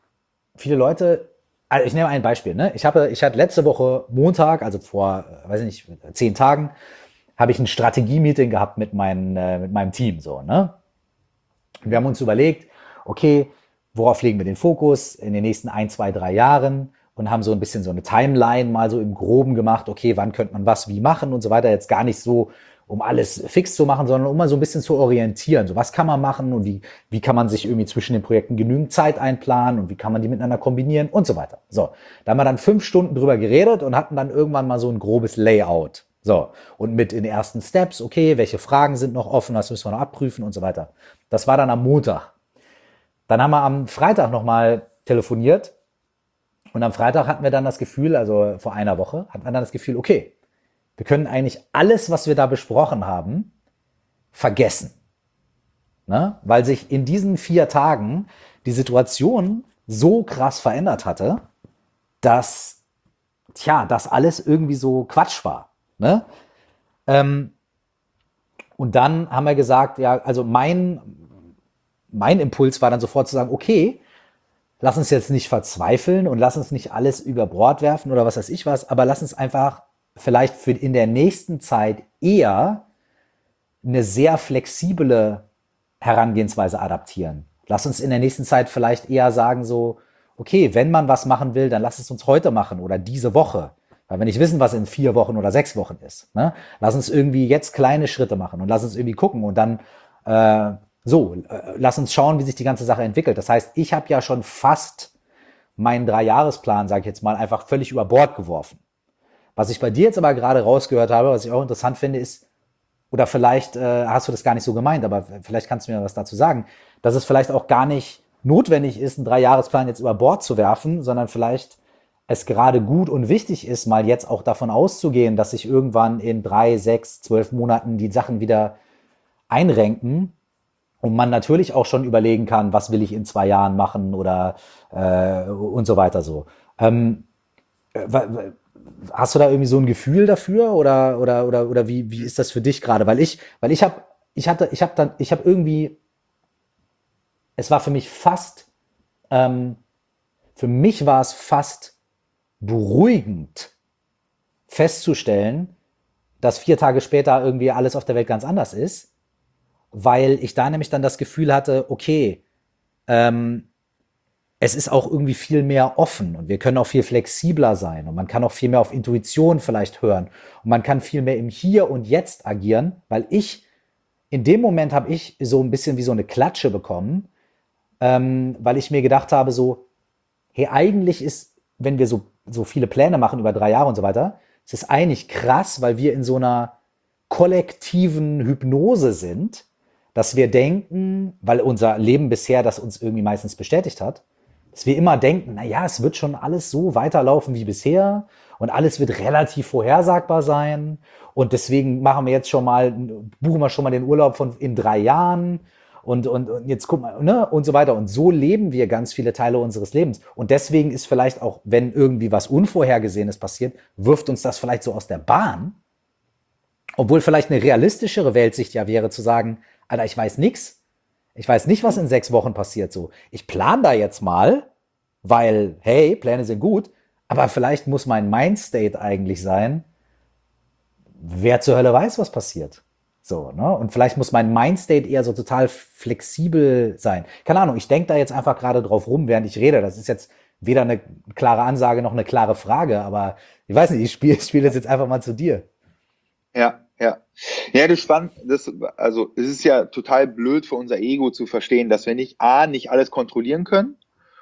ich nehme ein Beispiel, ne? Ich hatte letzte Woche Montag, also vor, weiß ich nicht, 10 Tagen, habe ich ein Strategie-Meeting gehabt mit meinem Team, so, ne? Und wir haben uns überlegt, okay, worauf legen wir den Fokus in den nächsten 1, 2, 3 Jahren und haben so ein bisschen so eine Timeline mal so im Groben gemacht, okay, wann könnte man was wie machen und so weiter, jetzt gar nicht so, um alles fix zu machen, sondern um mal so ein bisschen zu orientieren. So, was kann man machen und wie kann man sich irgendwie zwischen den Projekten genügend Zeit einplanen und wie kann man die miteinander kombinieren und so weiter. So, da haben wir dann 5 Stunden drüber geredet und hatten dann irgendwann mal so ein grobes Layout. So, und mit den ersten Steps, okay, welche Fragen sind noch offen, was müssen wir noch abprüfen und so weiter. Das war dann am Montag. Dann haben wir am Freitag nochmal telefoniert und am Freitag hatten wir dann das Gefühl, also vor einer Woche, hatten wir dann das Gefühl, okay, wir können eigentlich alles, was wir da besprochen haben, vergessen. Ne? Weil sich in diesen 4 Tagen die Situation so krass verändert hatte, dass das alles irgendwie so Quatsch war. Ne? Und dann haben wir gesagt, ja, also mein Impuls war dann sofort zu sagen, okay, lass uns jetzt nicht verzweifeln und lass uns nicht alles über Bord werfen oder was weiß ich was, aber lass uns einfach vielleicht in der nächsten Zeit eher eine sehr flexible Herangehensweise adaptieren. Lass uns in der nächsten Zeit vielleicht eher sagen so, okay, wenn man was machen will, dann lass es uns heute machen oder diese Woche. Weil wir nicht wissen, was in 4 Wochen oder 6 Wochen ist. Ne? Lass uns irgendwie jetzt kleine Schritte machen und lass uns irgendwie gucken und dann lass uns schauen, wie sich die ganze Sache entwickelt. Das heißt, ich habe ja schon fast meinen 3-Jahresplan, sage ich jetzt mal, einfach völlig über Bord geworfen. Was ich bei dir jetzt aber gerade rausgehört habe, was ich auch interessant finde, ist, oder vielleicht hast du das gar nicht so gemeint, aber vielleicht kannst du mir was dazu sagen, dass es vielleicht auch gar nicht notwendig ist, einen 3-Jahresplan jetzt über Bord zu werfen, sondern vielleicht es gerade gut und wichtig ist, mal jetzt auch davon auszugehen, dass sich irgendwann in 3, 6, 12 Monaten die Sachen wieder einrenken und man natürlich auch schon überlegen kann, was will ich in 2 Jahren machen oder und so weiter so. Hast du da irgendwie so ein Gefühl dafür oder wie ist das für dich gerade? Weil ich habe irgendwie, es war für mich war es fast beruhigend festzustellen, dass 4 Tage später irgendwie alles auf der Welt ganz anders ist, weil ich da nämlich dann das Gefühl hatte, okay, es ist auch irgendwie viel mehr offen und wir können auch viel flexibler sein und man kann auch viel mehr auf Intuition vielleicht hören und man kann viel mehr im Hier und Jetzt agieren, weil ich in dem Moment habe ich so ein bisschen wie so eine Klatsche bekommen, weil ich mir gedacht habe, so, hey, eigentlich ist, wenn wir so viele Pläne machen über 3 Jahre und so weiter, es ist eigentlich krass, weil wir in so einer kollektiven Hypnose sind, dass wir denken, weil unser Leben bisher das uns irgendwie meistens bestätigt hat, dass wir immer denken, naja, es wird schon alles so weiterlaufen wie bisher und alles wird relativ vorhersagbar sein und deswegen buchen wir schon mal den Urlaub von in 3 Jahren und jetzt guck mal, ne, und so weiter. Und so leben wir ganz viele Teile unseres Lebens. Und deswegen ist vielleicht auch, wenn irgendwie was Unvorhergesehenes passiert, wirft uns das vielleicht so aus der Bahn. Obwohl vielleicht eine realistischere Weltsicht ja wäre, zu sagen, Alter, ich weiß nix. Ich weiß nicht, was in 6 Wochen passiert. So, ich plane da jetzt mal, weil, hey, Pläne sind gut, aber vielleicht muss mein Mindstate eigentlich sein, wer zur Hölle weiß, was passiert. So, ne? Und vielleicht muss mein Mindstate eher so total flexibel sein. Keine Ahnung, ich denke da jetzt einfach gerade drauf rum, während ich rede. Das ist jetzt weder eine klare Ansage noch eine klare Frage, aber ich weiß nicht, ich spiele das jetzt einfach mal zu dir. Ja, ja. Ja, das ist spannend. Also es ist ja total blöd für unser Ego zu verstehen, dass wir nicht alles kontrollieren können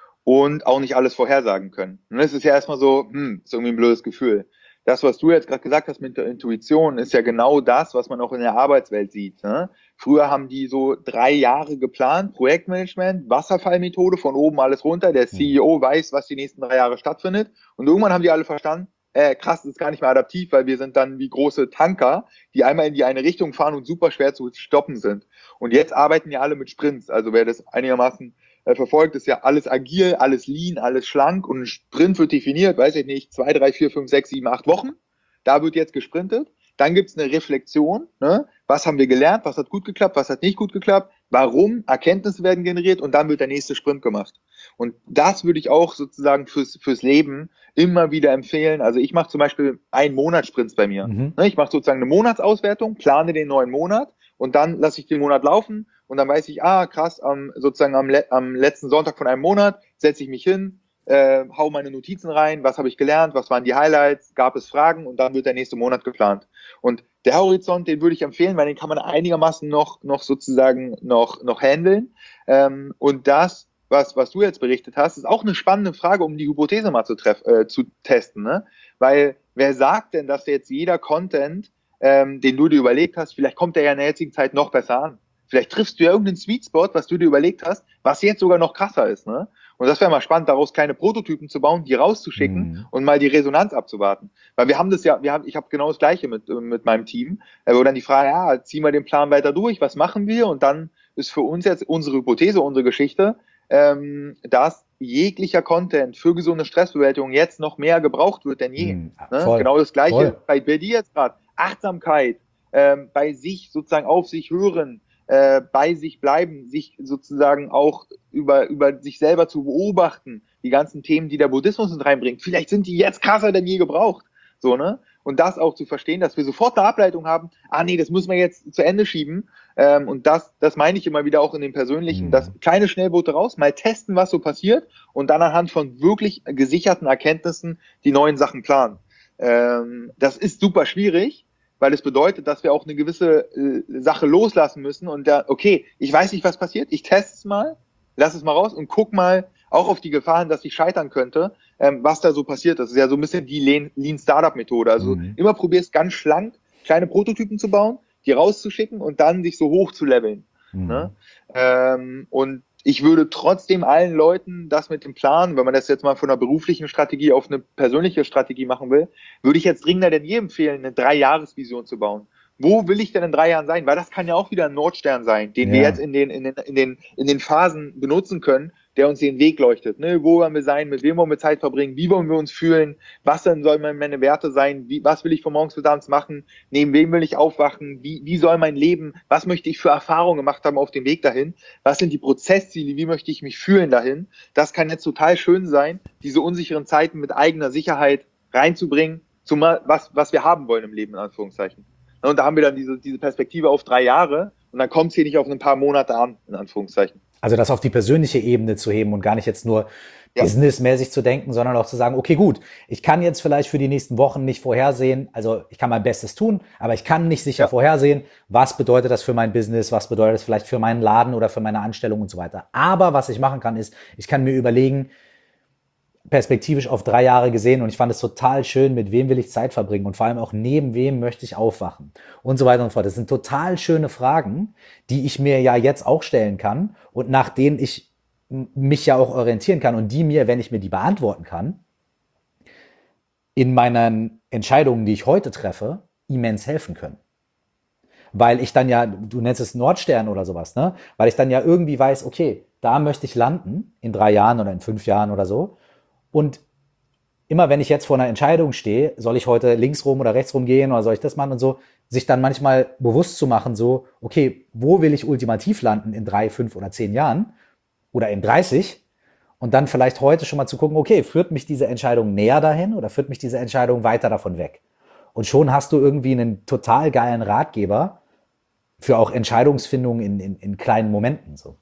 und auch nicht alles vorhersagen können. Und das ist ja erstmal so, ist irgendwie ein blödes Gefühl. Das, was du jetzt gerade gesagt hast mit der Intuition, ist ja genau das, was man auch in der Arbeitswelt sieht. Ne? Früher haben die so 3 Jahre geplant, Projektmanagement, Wasserfallmethode, von oben alles runter. Der CEO weiß, was die nächsten 3 Jahre stattfindet. Und irgendwann haben die alle verstanden, krass, das ist gar nicht mehr adaptiv, weil wir sind dann wie große Tanker, die einmal in die eine Richtung fahren und super schwer zu stoppen sind. Und jetzt arbeiten ja alle mit Sprints. Also wer das einigermaßen verfolgt, ist ja alles agil, alles lean, alles schlank und ein Sprint wird definiert, weiß ich nicht, 2, 3, 4, 5, 6, 7, 8 Wochen. Da wird jetzt gesprintet. Dann gibt's eine Reflexion. Ne? Was haben wir gelernt? Was hat gut geklappt? Was hat nicht gut geklappt? Warum? Erkenntnisse werden generiert und dann wird der nächste Sprint gemacht. Und das würde ich auch sozusagen fürs Leben immer wieder empfehlen. Also ich mache zum Beispiel 1-Monats-Sprints bei mir. Mhm. Ich mache sozusagen eine Monatsauswertung, plane den neuen Monat und dann lasse ich den Monat laufen und dann weiß ich, krass, am letzten Sonntag von einem Monat setze ich mich hin, hau meine Notizen rein, was habe ich gelernt, was waren die Highlights, gab es Fragen und dann wird der nächste Monat geplant. Und der Horizont, den würde ich empfehlen, weil den kann man einigermaßen noch sozusagen noch handeln. Und das, was du jetzt berichtet hast, ist auch eine spannende Frage, um die Hypothese mal zu testen. Ne? Weil wer sagt denn, dass jetzt jeder Content, den du dir überlegt hast, vielleicht kommt der ja in der jetzigen Zeit noch besser an. Vielleicht triffst du ja irgendeinen Sweet Spot, was du dir überlegt hast, was jetzt sogar noch krasser ist. Ne? Und das wäre mal spannend, daraus kleine Prototypen zu bauen, die rauszuschicken und mal die Resonanz abzuwarten. Weil wir haben das ja, ich habe genau das Gleiche mit meinem Team, wo dann die Frage, ziehen wir den Plan weiter durch, was machen wir? Und dann ist für uns jetzt unsere Hypothese, unsere Geschichte, dass jeglicher Content für gesunde Stressbewältigung jetzt noch mehr gebraucht wird denn je. Ne? Genau das Gleiche bei dir jetzt gerade. Achtsamkeit, bei sich sozusagen auf sich hören, bei sich bleiben, sich sozusagen auch über sich selber zu beobachten, die ganzen Themen, die der Buddhismus mit reinbringt. Vielleicht sind die jetzt krasser denn je gebraucht. So, ne? Und das auch zu verstehen, dass wir sofort eine Ableitung haben, nee, das müssen wir jetzt zu Ende schieben. Und das meine ich immer wieder auch in den persönlichen, das kleine Schnellboote raus, mal testen, was so passiert und dann anhand von wirklich gesicherten Erkenntnissen die neuen Sachen planen. Das ist super schwierig, weil es bedeutet, dass wir auch eine gewisse Sache loslassen müssen und okay, ich weiß nicht, was passiert, ich teste es mal, lass es mal raus und guck mal auch auf die Gefahren, dass ich scheitern könnte, was da so passiert. Das ist ja so ein bisschen die Lean Startup Methode. Also immer probierst ganz schlank kleine Prototypen zu bauen, die rauszuschicken und dann sich so hoch zu leveln. Ne? Und ich würde trotzdem allen Leuten das mit dem Plan, wenn man das jetzt mal von einer beruflichen Strategie auf eine persönliche Strategie machen will, würde ich jetzt dringender denn je empfehlen, eine 3-Jahres-Vision zu bauen. Wo will ich denn in 3 Jahren sein? Weil das kann ja auch wieder ein Nordstern sein, den wir jetzt in den Phasen benutzen können, der uns den Weg leuchtet. Ne? Wo wollen wir sein? Mit wem wollen wir Zeit verbringen? Wie wollen wir uns fühlen? Was denn sollen meine Werte sein? Was will ich von morgens bis abends machen? Neben wem will ich aufwachen? Wie soll mein Leben? Was möchte ich für Erfahrungen gemacht haben auf dem Weg dahin? Was sind die Prozessziele? Wie möchte ich mich fühlen dahin? Das kann jetzt total schön sein, diese unsicheren Zeiten mit eigener Sicherheit reinzubringen, zumal was wir haben wollen im Leben, in Anführungszeichen. Und da haben wir dann diese Perspektive auf 3 Jahre und dann kommt es hier nicht auf ein paar Monate an, in Anführungszeichen. Also das auf die persönliche Ebene zu heben und gar nicht jetzt nur Ja, businessmäßig zu denken, sondern auch zu sagen, okay, gut, ich kann jetzt vielleicht für die nächsten Wochen nicht vorhersehen, also ich kann mein Bestes tun, aber ich kann nicht sicher ja, vorhersehen, was bedeutet das für mein Business, was bedeutet das vielleicht für meinen Laden oder für meine Anstellung und so weiter. Aber was ich machen kann, ist, ich kann mir überlegen, perspektivisch auf 3 Jahre gesehen, und ich fand es total schön, mit wem will ich Zeit verbringen und vor allem auch neben wem möchte ich aufwachen und so weiter und so fort. Das sind total schöne Fragen, die ich mir ja jetzt auch stellen kann und nach denen ich mich ja auch orientieren kann und die mir, wenn ich mir die beantworten kann, in meinen Entscheidungen, die ich heute treffe, immens helfen können. Weil ich dann ja, du nennst es Nordstern oder sowas, ne? Weil ich dann ja irgendwie weiß, okay, da möchte ich landen in 3 Jahren oder in 5 Jahren oder so. Und immer wenn ich jetzt vor einer Entscheidung stehe, soll ich heute links rum oder rechts rum gehen oder soll ich das machen und so, sich dann manchmal bewusst zu machen, so, okay, wo will ich ultimativ landen in 3, 5 oder 10 Jahren oder in 30? Und dann vielleicht heute schon mal zu gucken, okay, führt mich diese Entscheidung näher dahin oder führt mich diese Entscheidung weiter davon weg? Und schon hast du irgendwie einen total geilen Ratgeber für auch Entscheidungsfindung in kleinen Momenten. So.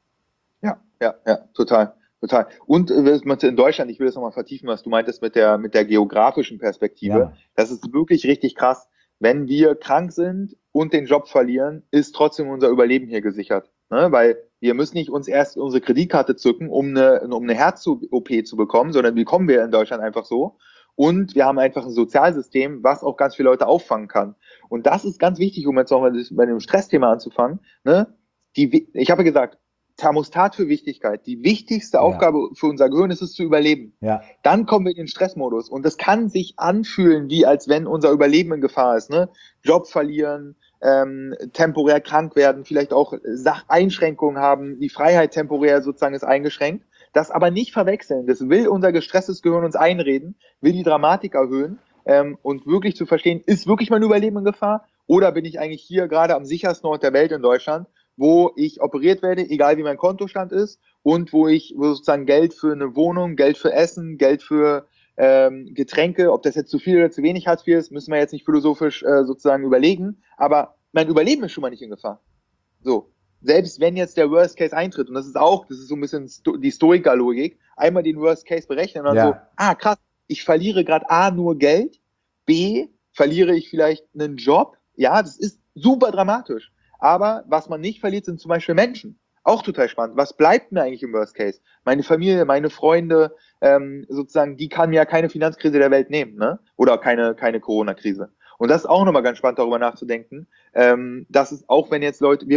ja, total, total. Und in Deutschland, ich will das nochmal vertiefen, was du meintest mit der geografischen Ja, Perspektive. Mann. Das ist wirklich richtig krass. Wenn wir krank sind und den Job verlieren, ist trotzdem unser Überleben hier gesichert. Ne? Weil wir müssen nicht uns erst unsere Kreditkarte zücken, um eine Herz-OP zu bekommen, sondern die bekommen wir in Deutschland einfach so. Und wir haben einfach ein Sozialsystem, was auch ganz viele Leute auffangen kann. Und das ist ganz wichtig, um jetzt nochmal bei dem Stressthema anzufangen. Ne? Ich habe gesagt, Thermostat für Wichtigkeit. Die wichtigste Ja, Aufgabe für unser Gehirn ist es zu überleben. ja, Dann kommen wir in den Stressmodus. Und das kann sich anfühlen, wie als wenn unser Überleben in Gefahr ist. Ne? Job verlieren, temporär krank werden, vielleicht auch Einschränkungen haben, die Freiheit temporär sozusagen ist eingeschränkt. Das aber nicht verwechseln. Das will unser gestresstes Gehirn uns einreden, will die Dramatik erhöhen und wirklich zu verstehen, ist wirklich mein Überleben in Gefahr? Oder bin ich eigentlich hier gerade am sichersten Ort der Welt in Deutschland, wo ich operiert werde, egal wie mein Kontostand ist, und wo sozusagen Geld für eine Wohnung, Geld für Essen, Geld für Getränke, ob das jetzt zu viel oder zu wenig Hartz IV ist, müssen wir jetzt nicht philosophisch sozusagen überlegen, aber mein Überleben ist schon mal nicht in Gefahr. So, selbst wenn jetzt der Worst Case eintritt, und das ist so ein bisschen die Stoiker-Logik, einmal den Worst Case berechnen und dann so, ja, krass, ich verliere gerade A, nur Geld, B, verliere ich vielleicht einen Job, ja, das ist super dramatisch. Aber was man nicht verliert, sind zum Beispiel Menschen. Auch total spannend. Was bleibt mir eigentlich im Worst Case? Meine Familie, meine Freunde, sozusagen, die kann mir ja keine Finanzkrise der Welt nehmen, ne? Oder keine Corona-Krise. Und das ist auch nochmal ganz spannend, darüber nachzudenken. Dass es auch, wenn jetzt Leute,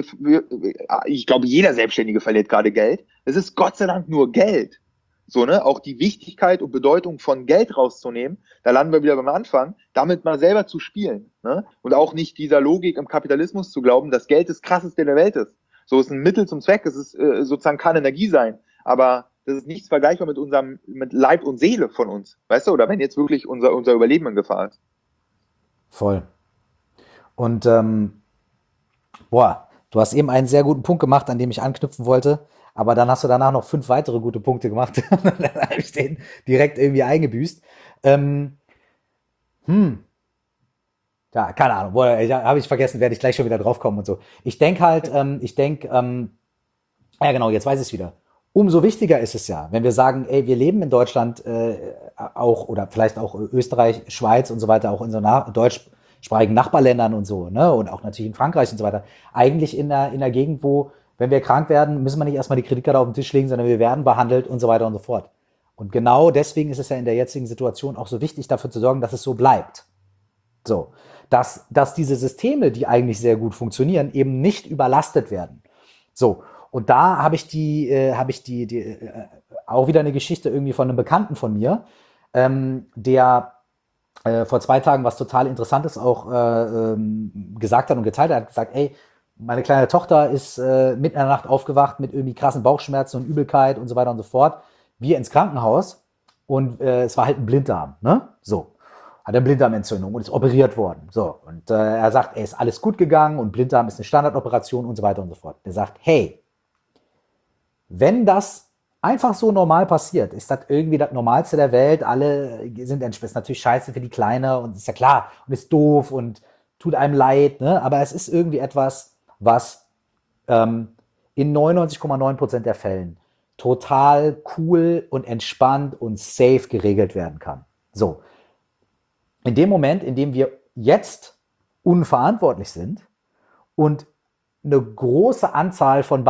ich glaube, jeder Selbstständige verliert gerade Geld. Es ist Gott sei Dank nur Geld. So, ne? Auch die Wichtigkeit und Bedeutung von Geld rauszunehmen, da landen wir wieder beim Anfang, damit mal selber zu spielen. Ne? Und auch nicht dieser Logik im Kapitalismus zu glauben, dass Geld das krasseste der Welt ist. So ist ein Mittel zum Zweck, es ist sozusagen kann Energie sein, aber das ist nichts vergleichbar mit Leib und Seele von uns. Weißt du? Oder wenn jetzt wirklich unser Überleben in Gefahr ist. voll. Und boah, du hast eben einen sehr guten Punkt gemacht, an dem ich anknüpfen wollte, aber dann hast du danach noch 5 weitere gute Punkte gemacht. Dann habe ich den direkt irgendwie eingebüßt. Ähm, hm, ja, keine Ahnung, habe ich vergessen, werde ich gleich schon wieder draufkommen und so. Ja genau, jetzt weiß ich es wieder. Umso wichtiger ist es ja, wenn wir sagen, ey, wir leben in Deutschland auch oder vielleicht auch Österreich, Schweiz und so weiter, auch in so deutschsprachigen Nachbarländern und so, ne? Und auch natürlich in Frankreich und so weiter. Eigentlich in der Gegend, wo, wenn wir krank werden, müssen wir nicht erstmal die Kreditkarte auf den Tisch legen, sondern wir werden behandelt und so weiter und so fort. Und genau deswegen ist es ja in der jetzigen Situation auch so wichtig, dafür zu sorgen, dass es so bleibt. So, dass diese Systeme, die eigentlich sehr gut funktionieren, eben nicht überlastet werden. So, und da habe ich auch wieder eine Geschichte irgendwie von einem Bekannten von mir, der vor 2 Tagen was total Interessantes auch gesagt hat und geteilt hat. Er hat gesagt, ey, meine kleine Tochter ist mitten in der Nacht aufgewacht mit irgendwie krassen Bauchschmerzen und Übelkeit und so weiter und so fort. Wir ins Krankenhaus und es war halt ein Blinddarm, ne? So. Hat eine Blinddarmentzündung und ist operiert worden. So. Und er sagt, ey, ist alles gut gegangen und Blinddarm ist eine Standardoperation und so weiter und so fort. Der sagt, hey, wenn das einfach so normal passiert, ist das irgendwie das Normalste der Welt. Alle sind entspannt. Ist natürlich scheiße für die Kleine und ist ja klar und ist doof und tut einem leid, ne? Aber es ist irgendwie etwas, was in 99,9% der Fällen total cool und entspannt und safe geregelt werden kann. So, in dem Moment, in dem wir jetzt unverantwortlich sind und eine große Anzahl von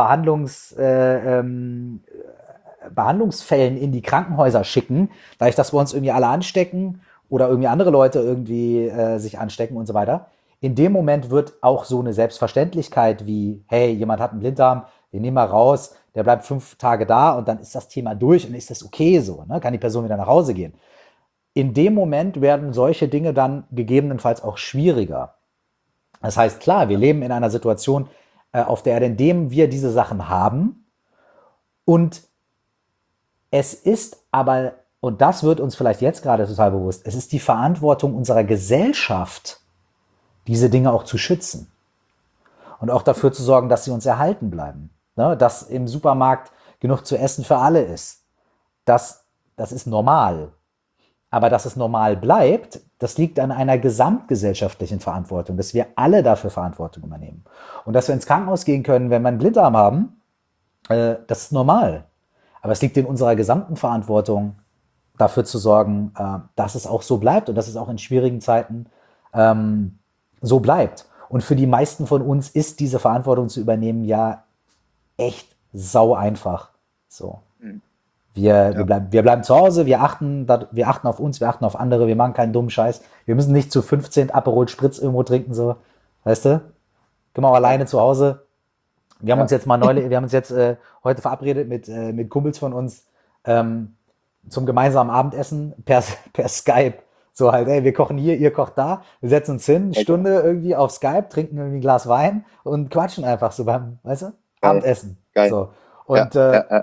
Behandlungsfällen in die Krankenhäuser schicken, dadurch, dass wir uns irgendwie alle anstecken oder irgendwie andere Leute irgendwie sich anstecken und so weiter. In dem Moment wird auch so eine Selbstverständlichkeit wie, hey, jemand hat einen Blinddarm, den nehmen wir raus, der bleibt 5 Tage da und dann ist das Thema durch und ist das okay so, ne? Kann die Person wieder nach Hause gehen. In dem Moment werden solche Dinge dann gegebenenfalls auch schwieriger. Das heißt, klar, wir leben in einer Situation auf der Erde, in dem wir diese Sachen haben und es ist aber, und das wird uns vielleicht jetzt gerade total bewusst, es ist die Verantwortung unserer Gesellschaft, diese Dinge auch zu schützen und auch dafür zu sorgen, dass sie uns erhalten bleiben. Ne? Dass im Supermarkt genug zu essen für alle ist. Das ist normal. Aber dass es normal bleibt, das liegt an einer gesamtgesellschaftlichen Verantwortung, dass wir alle dafür Verantwortung übernehmen. Und dass wir ins Krankenhaus gehen können, wenn wir einen Blinddarm haben, das ist normal. Aber es liegt in unserer gesamten Verantwortung, dafür zu sorgen, dass es auch so bleibt und dass es auch in schwierigen Zeiten so bleibt. Und für die meisten von uns ist diese Verantwortung zu übernehmen ja echt sau einfach. So. Wir bleiben zu Hause, wir achten auf uns, wir achten auf andere, wir machen keinen dummen Scheiß. Wir müssen nicht zu 15 Aperol Spritz irgendwo trinken, so. Weißt du? Gehen wir auch alleine zu Hause. Wir haben uns jetzt heute verabredet mit Kumpels von uns zum gemeinsamen Abendessen per Skype. So halt, ey, wir kochen hier, ihr kocht da, wir setzen uns hin, eine Stunde irgendwie auf Skype, trinken irgendwie ein Glas Wein und quatschen einfach so beim, weißt du, Abendessen. Geil. So. Und,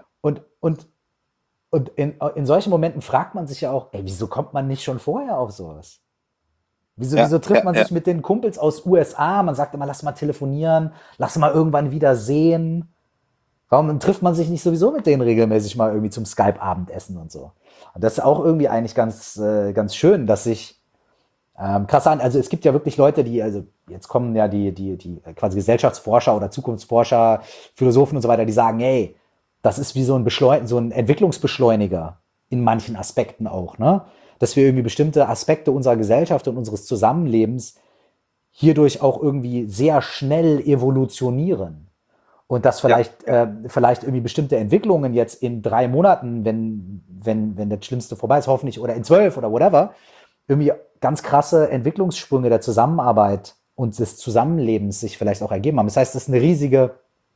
und in solchen Momenten fragt man sich ja auch, ey, wieso kommt man nicht schon vorher auf sowas? Wieso trifft man sich mit den Kumpels aus USA? Man sagt immer, lass mal telefonieren, lass mal irgendwann wieder sehen. Warum trifft man sich nicht sowieso mit denen regelmäßig mal irgendwie zum Skype-Abendessen und so? Und das ist auch irgendwie eigentlich ganz schön, dass sich krass an, also es gibt ja wirklich Leute, also jetzt kommen ja die quasi Gesellschaftsforscher oder Zukunftsforscher, Philosophen und so weiter, die sagen, hey, das ist wie so ein Entwicklungsbeschleuniger in manchen Aspekten auch, ne? Dass wir irgendwie bestimmte Aspekte unserer Gesellschaft und unseres Zusammenlebens hierdurch auch irgendwie sehr schnell evolutionieren. Und dass vielleicht irgendwie bestimmte Entwicklungen jetzt in 3 Monaten, wenn das Schlimmste vorbei ist, hoffentlich, oder in 12 oder whatever, irgendwie ganz krasse Entwicklungssprünge der Zusammenarbeit und des Zusammenlebens sich vielleicht auch ergeben haben. Das heißt, das ist eine riesige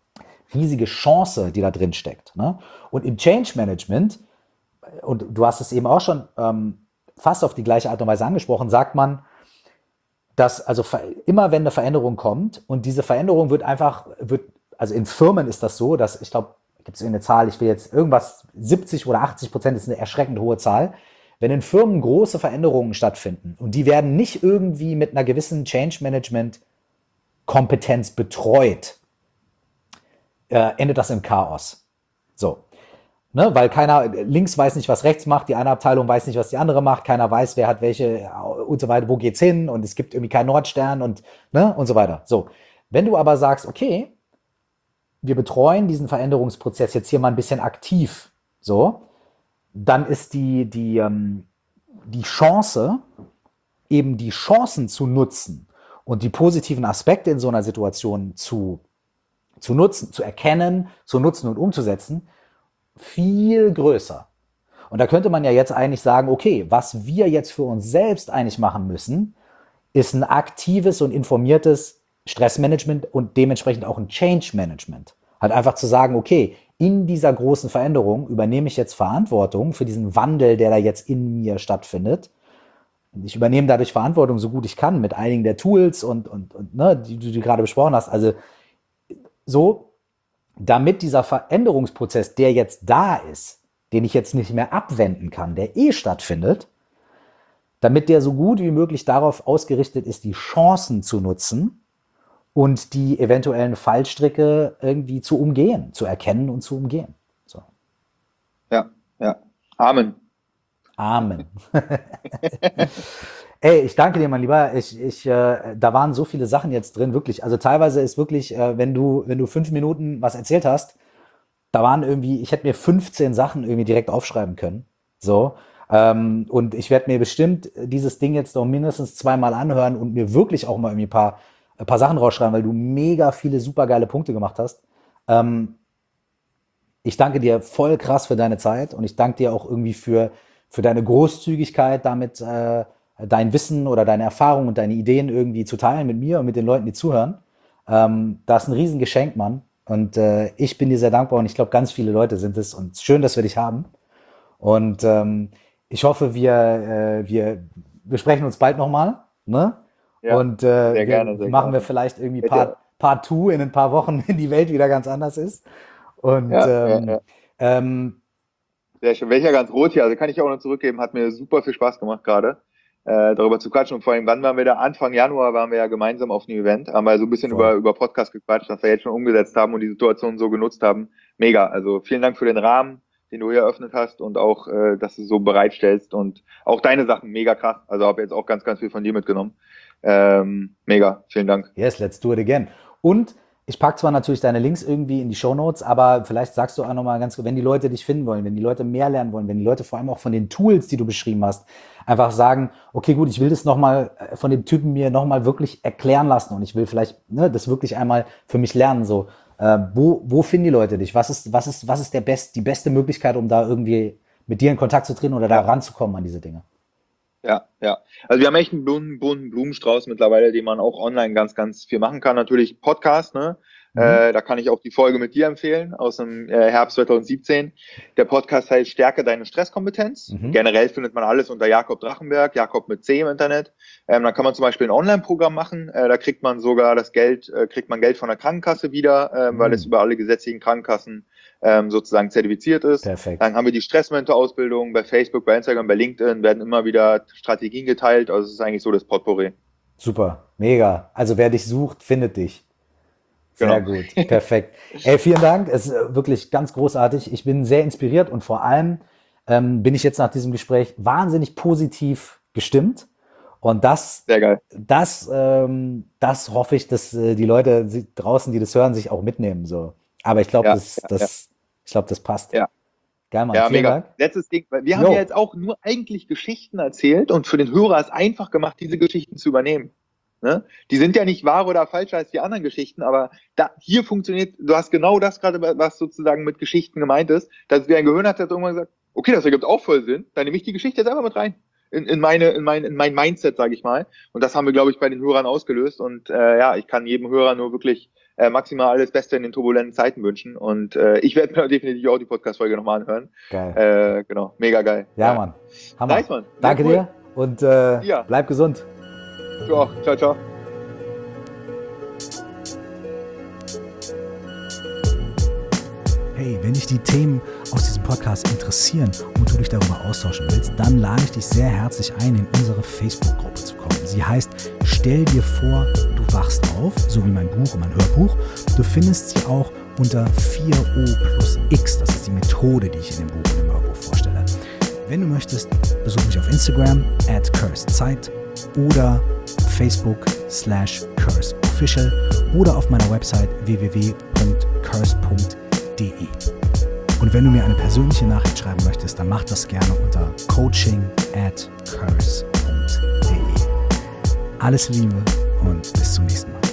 Chance, die da drin steckt. Ne? Und im Change Management, und du hast es eben auch schon fast auf die gleiche Art und Weise angesprochen, sagt man, dass also immer wenn eine Veränderung kommt und diese Veränderung also in Firmen ist das so, dass ich glaube, gibt es eine Zahl, ich will jetzt irgendwas, 70 oder 80% ist eine erschreckend hohe Zahl. Wenn in Firmen große Veränderungen stattfinden und die werden nicht irgendwie mit einer gewissen Change Management Kompetenz betreut, endet das im Chaos. So. Ne? Weil keiner, links weiß nicht, was rechts macht, die eine Abteilung weiß nicht, was die andere macht, keiner weiß, wer hat welche und so weiter, wo geht's hin und es gibt irgendwie keinen Nordstern und so weiter. So. Wenn du aber sagst, okay, wir betreuen diesen Veränderungsprozess jetzt hier mal ein bisschen aktiv, so, dann ist die Chance, eben die Chancen zu nutzen und die positiven Aspekte in so einer Situation zu nutzen, zu erkennen, zu nutzen und umzusetzen, viel größer. Und da könnte man ja jetzt eigentlich sagen, okay, was wir jetzt für uns selbst eigentlich machen müssen, ist ein aktives und informiertes Stressmanagement und dementsprechend auch ein Change Management. Halt einfach zu sagen, okay, in dieser großen Veränderung übernehme ich jetzt Verantwortung für diesen Wandel, der da jetzt in mir stattfindet. Ich übernehme dadurch Verantwortung, so gut ich kann, mit einigen der Tools und die du gerade besprochen hast. Also so, damit dieser Veränderungsprozess, der jetzt da ist, den ich jetzt nicht mehr abwenden kann, der stattfindet, damit der so gut wie möglich darauf ausgerichtet ist, die Chancen zu nutzen und die eventuellen Fallstricke irgendwie zu umgehen, zu erkennen und zu umgehen. So. Ja. Amen. Ey, ich danke dir, mein Lieber. Da waren so viele Sachen jetzt drin, wirklich. Also teilweise ist wirklich, wenn du 5 Minuten was erzählt hast, da waren irgendwie, ich hätte mir 15 Sachen irgendwie direkt aufschreiben können. So. Und ich werde mir bestimmt dieses Ding jetzt noch mindestens 2-mal anhören und mir wirklich auch mal irgendwie ein paar Sachen rausschreiben, weil du mega viele super geile Punkte gemacht hast. Ich danke dir voll krass für deine Zeit und ich danke dir auch irgendwie für deine Großzügigkeit, damit dein Wissen oder deine Erfahrungen und deine Ideen irgendwie zu teilen mit mir und mit den Leuten, die zuhören. Das ist ein Riesengeschenk, Mann. Und ich bin dir sehr dankbar und ich glaube, ganz viele Leute sind es. Und schön, dass wir dich haben. Und ich hoffe, wir sprechen uns bald nochmal. Ne? Ja, Und sehr gerne, sehr machen wir gerne. vielleicht irgendwie Bitte. Part 2 in ein paar Wochen, wenn die Welt wieder ganz anders ist. Und Ja. Sehr schön. Welcher ganz rot hier, also kann ich auch noch zurückgeben, hat mir super viel Spaß gemacht gerade, darüber zu quatschen. Und vor allem, wann waren wir da? Anfang Januar waren wir ja gemeinsam auf einem Event, haben wir so ein bisschen Voll. über Podcast gequatscht, was wir jetzt schon umgesetzt haben und die Situation so genutzt haben. Mega. Also vielen Dank für den Rahmen, den du hier eröffnet hast und auch, dass du so bereitstellst und auch deine Sachen mega krass. Also habe jetzt auch ganz, ganz viel von dir mitgenommen. Mega. Vielen Dank. Yes, let's do it again. Und ich packe zwar natürlich deine Links irgendwie in die Shownotes, aber vielleicht sagst du auch nochmal ganz, wenn die Leute dich finden wollen, wenn die Leute mehr lernen wollen, wenn die Leute vor allem auch von den Tools, die du beschrieben hast, einfach sagen, okay, gut, ich will das nochmal von dem Typen mir nochmal wirklich erklären lassen und ich will vielleicht das wirklich einmal für mich lernen. So, wo finden die Leute dich? Was ist die beste Möglichkeit, um da irgendwie mit dir in Kontakt zu treten oder da ranzukommen an diese Dinge? Ja. Also wir haben echt einen bunten Blumenstrauß mittlerweile, den man auch online ganz, ganz viel machen kann. Natürlich Podcast, ne? Da kann ich auch die Folge mit dir empfehlen aus dem Herbst 2017. Der Podcast heißt Stärke deine Stresskompetenz. Generell findet man alles unter Jakob Drachenberg, Jakob mit C im Internet. Dann kann man zum Beispiel ein Online-Programm machen. Da kriegt man sogar Geld von der Krankenkasse wieder, weil es über alle gesetzlichen Krankenkassen sozusagen zertifiziert ist. Perfekt. Dann haben wir die Stressmentor-Ausbildung bei Facebook, bei Instagram, bei LinkedIn, werden immer wieder Strategien geteilt. Also es ist eigentlich so das Potpourri. Super, mega. Also wer dich sucht, findet dich. Sehr Genau. gut, perfekt. Ey, vielen Dank, es ist wirklich ganz großartig. Ich bin sehr inspiriert und vor allem bin ich jetzt nach diesem Gespräch wahnsinnig positiv gestimmt. Und Sehr geil. das hoffe ich, dass die Leute draußen, die das hören, sich auch mitnehmen. So. Aber ich glaube, ich glaube, das passt. Ja. Geil, Mann. Ja, Vielen mega. Dank. Letztes Ding, weil wir haben ja jetzt auch nur eigentlich Geschichten erzählt und für den Hörer ist einfach gemacht, diese Geschichten zu übernehmen. Ne? Die sind ja nicht wahr oder falscher als die anderen Geschichten, aber hier funktioniert, du hast genau das gerade, was sozusagen mit Geschichten gemeint ist, dass dein Gehirn hat jetzt irgendwann gesagt, okay, das ergibt auch voll Sinn, dann nehme ich die Geschichte jetzt einfach mit rein. In mein Mindset, sage ich mal. Und das haben wir, glaube ich, bei den Hörern ausgelöst. Und ich kann jedem Hörer nur wirklich maximal alles Beste in den turbulenten Zeiten wünschen. Und ich werde mir definitiv auch die Podcast-Folge nochmal anhören. Geil. Genau, mega geil. Ja, Mann. Hammer. Nice, Mann. Danke cool. dir und bleib gesund. Du auch. Ciao, ciao. Hey, wenn dich die Themen aus diesem Podcast interessieren und du dich darüber austauschen willst, dann lade ich dich sehr herzlich ein, in unsere Facebook-Gruppe zu kommen. Sie heißt Stell dir vor, du wachst auf, so wie mein Buch und mein Hörbuch. Du findest sie auch unter 4O+X, das ist die Methode, die ich in dem Buch und im Hörbuch vorstelle. Wenn du möchtest, besuch mich auf Instagram @cursedzeit oder Facebook/curseofficial oder auf meiner Website www.curse.de. Und wenn du mir eine persönliche Nachricht schreiben möchtest, dann mach das gerne unter coaching@curse.de. Alles Liebe und bis zum nächsten Mal.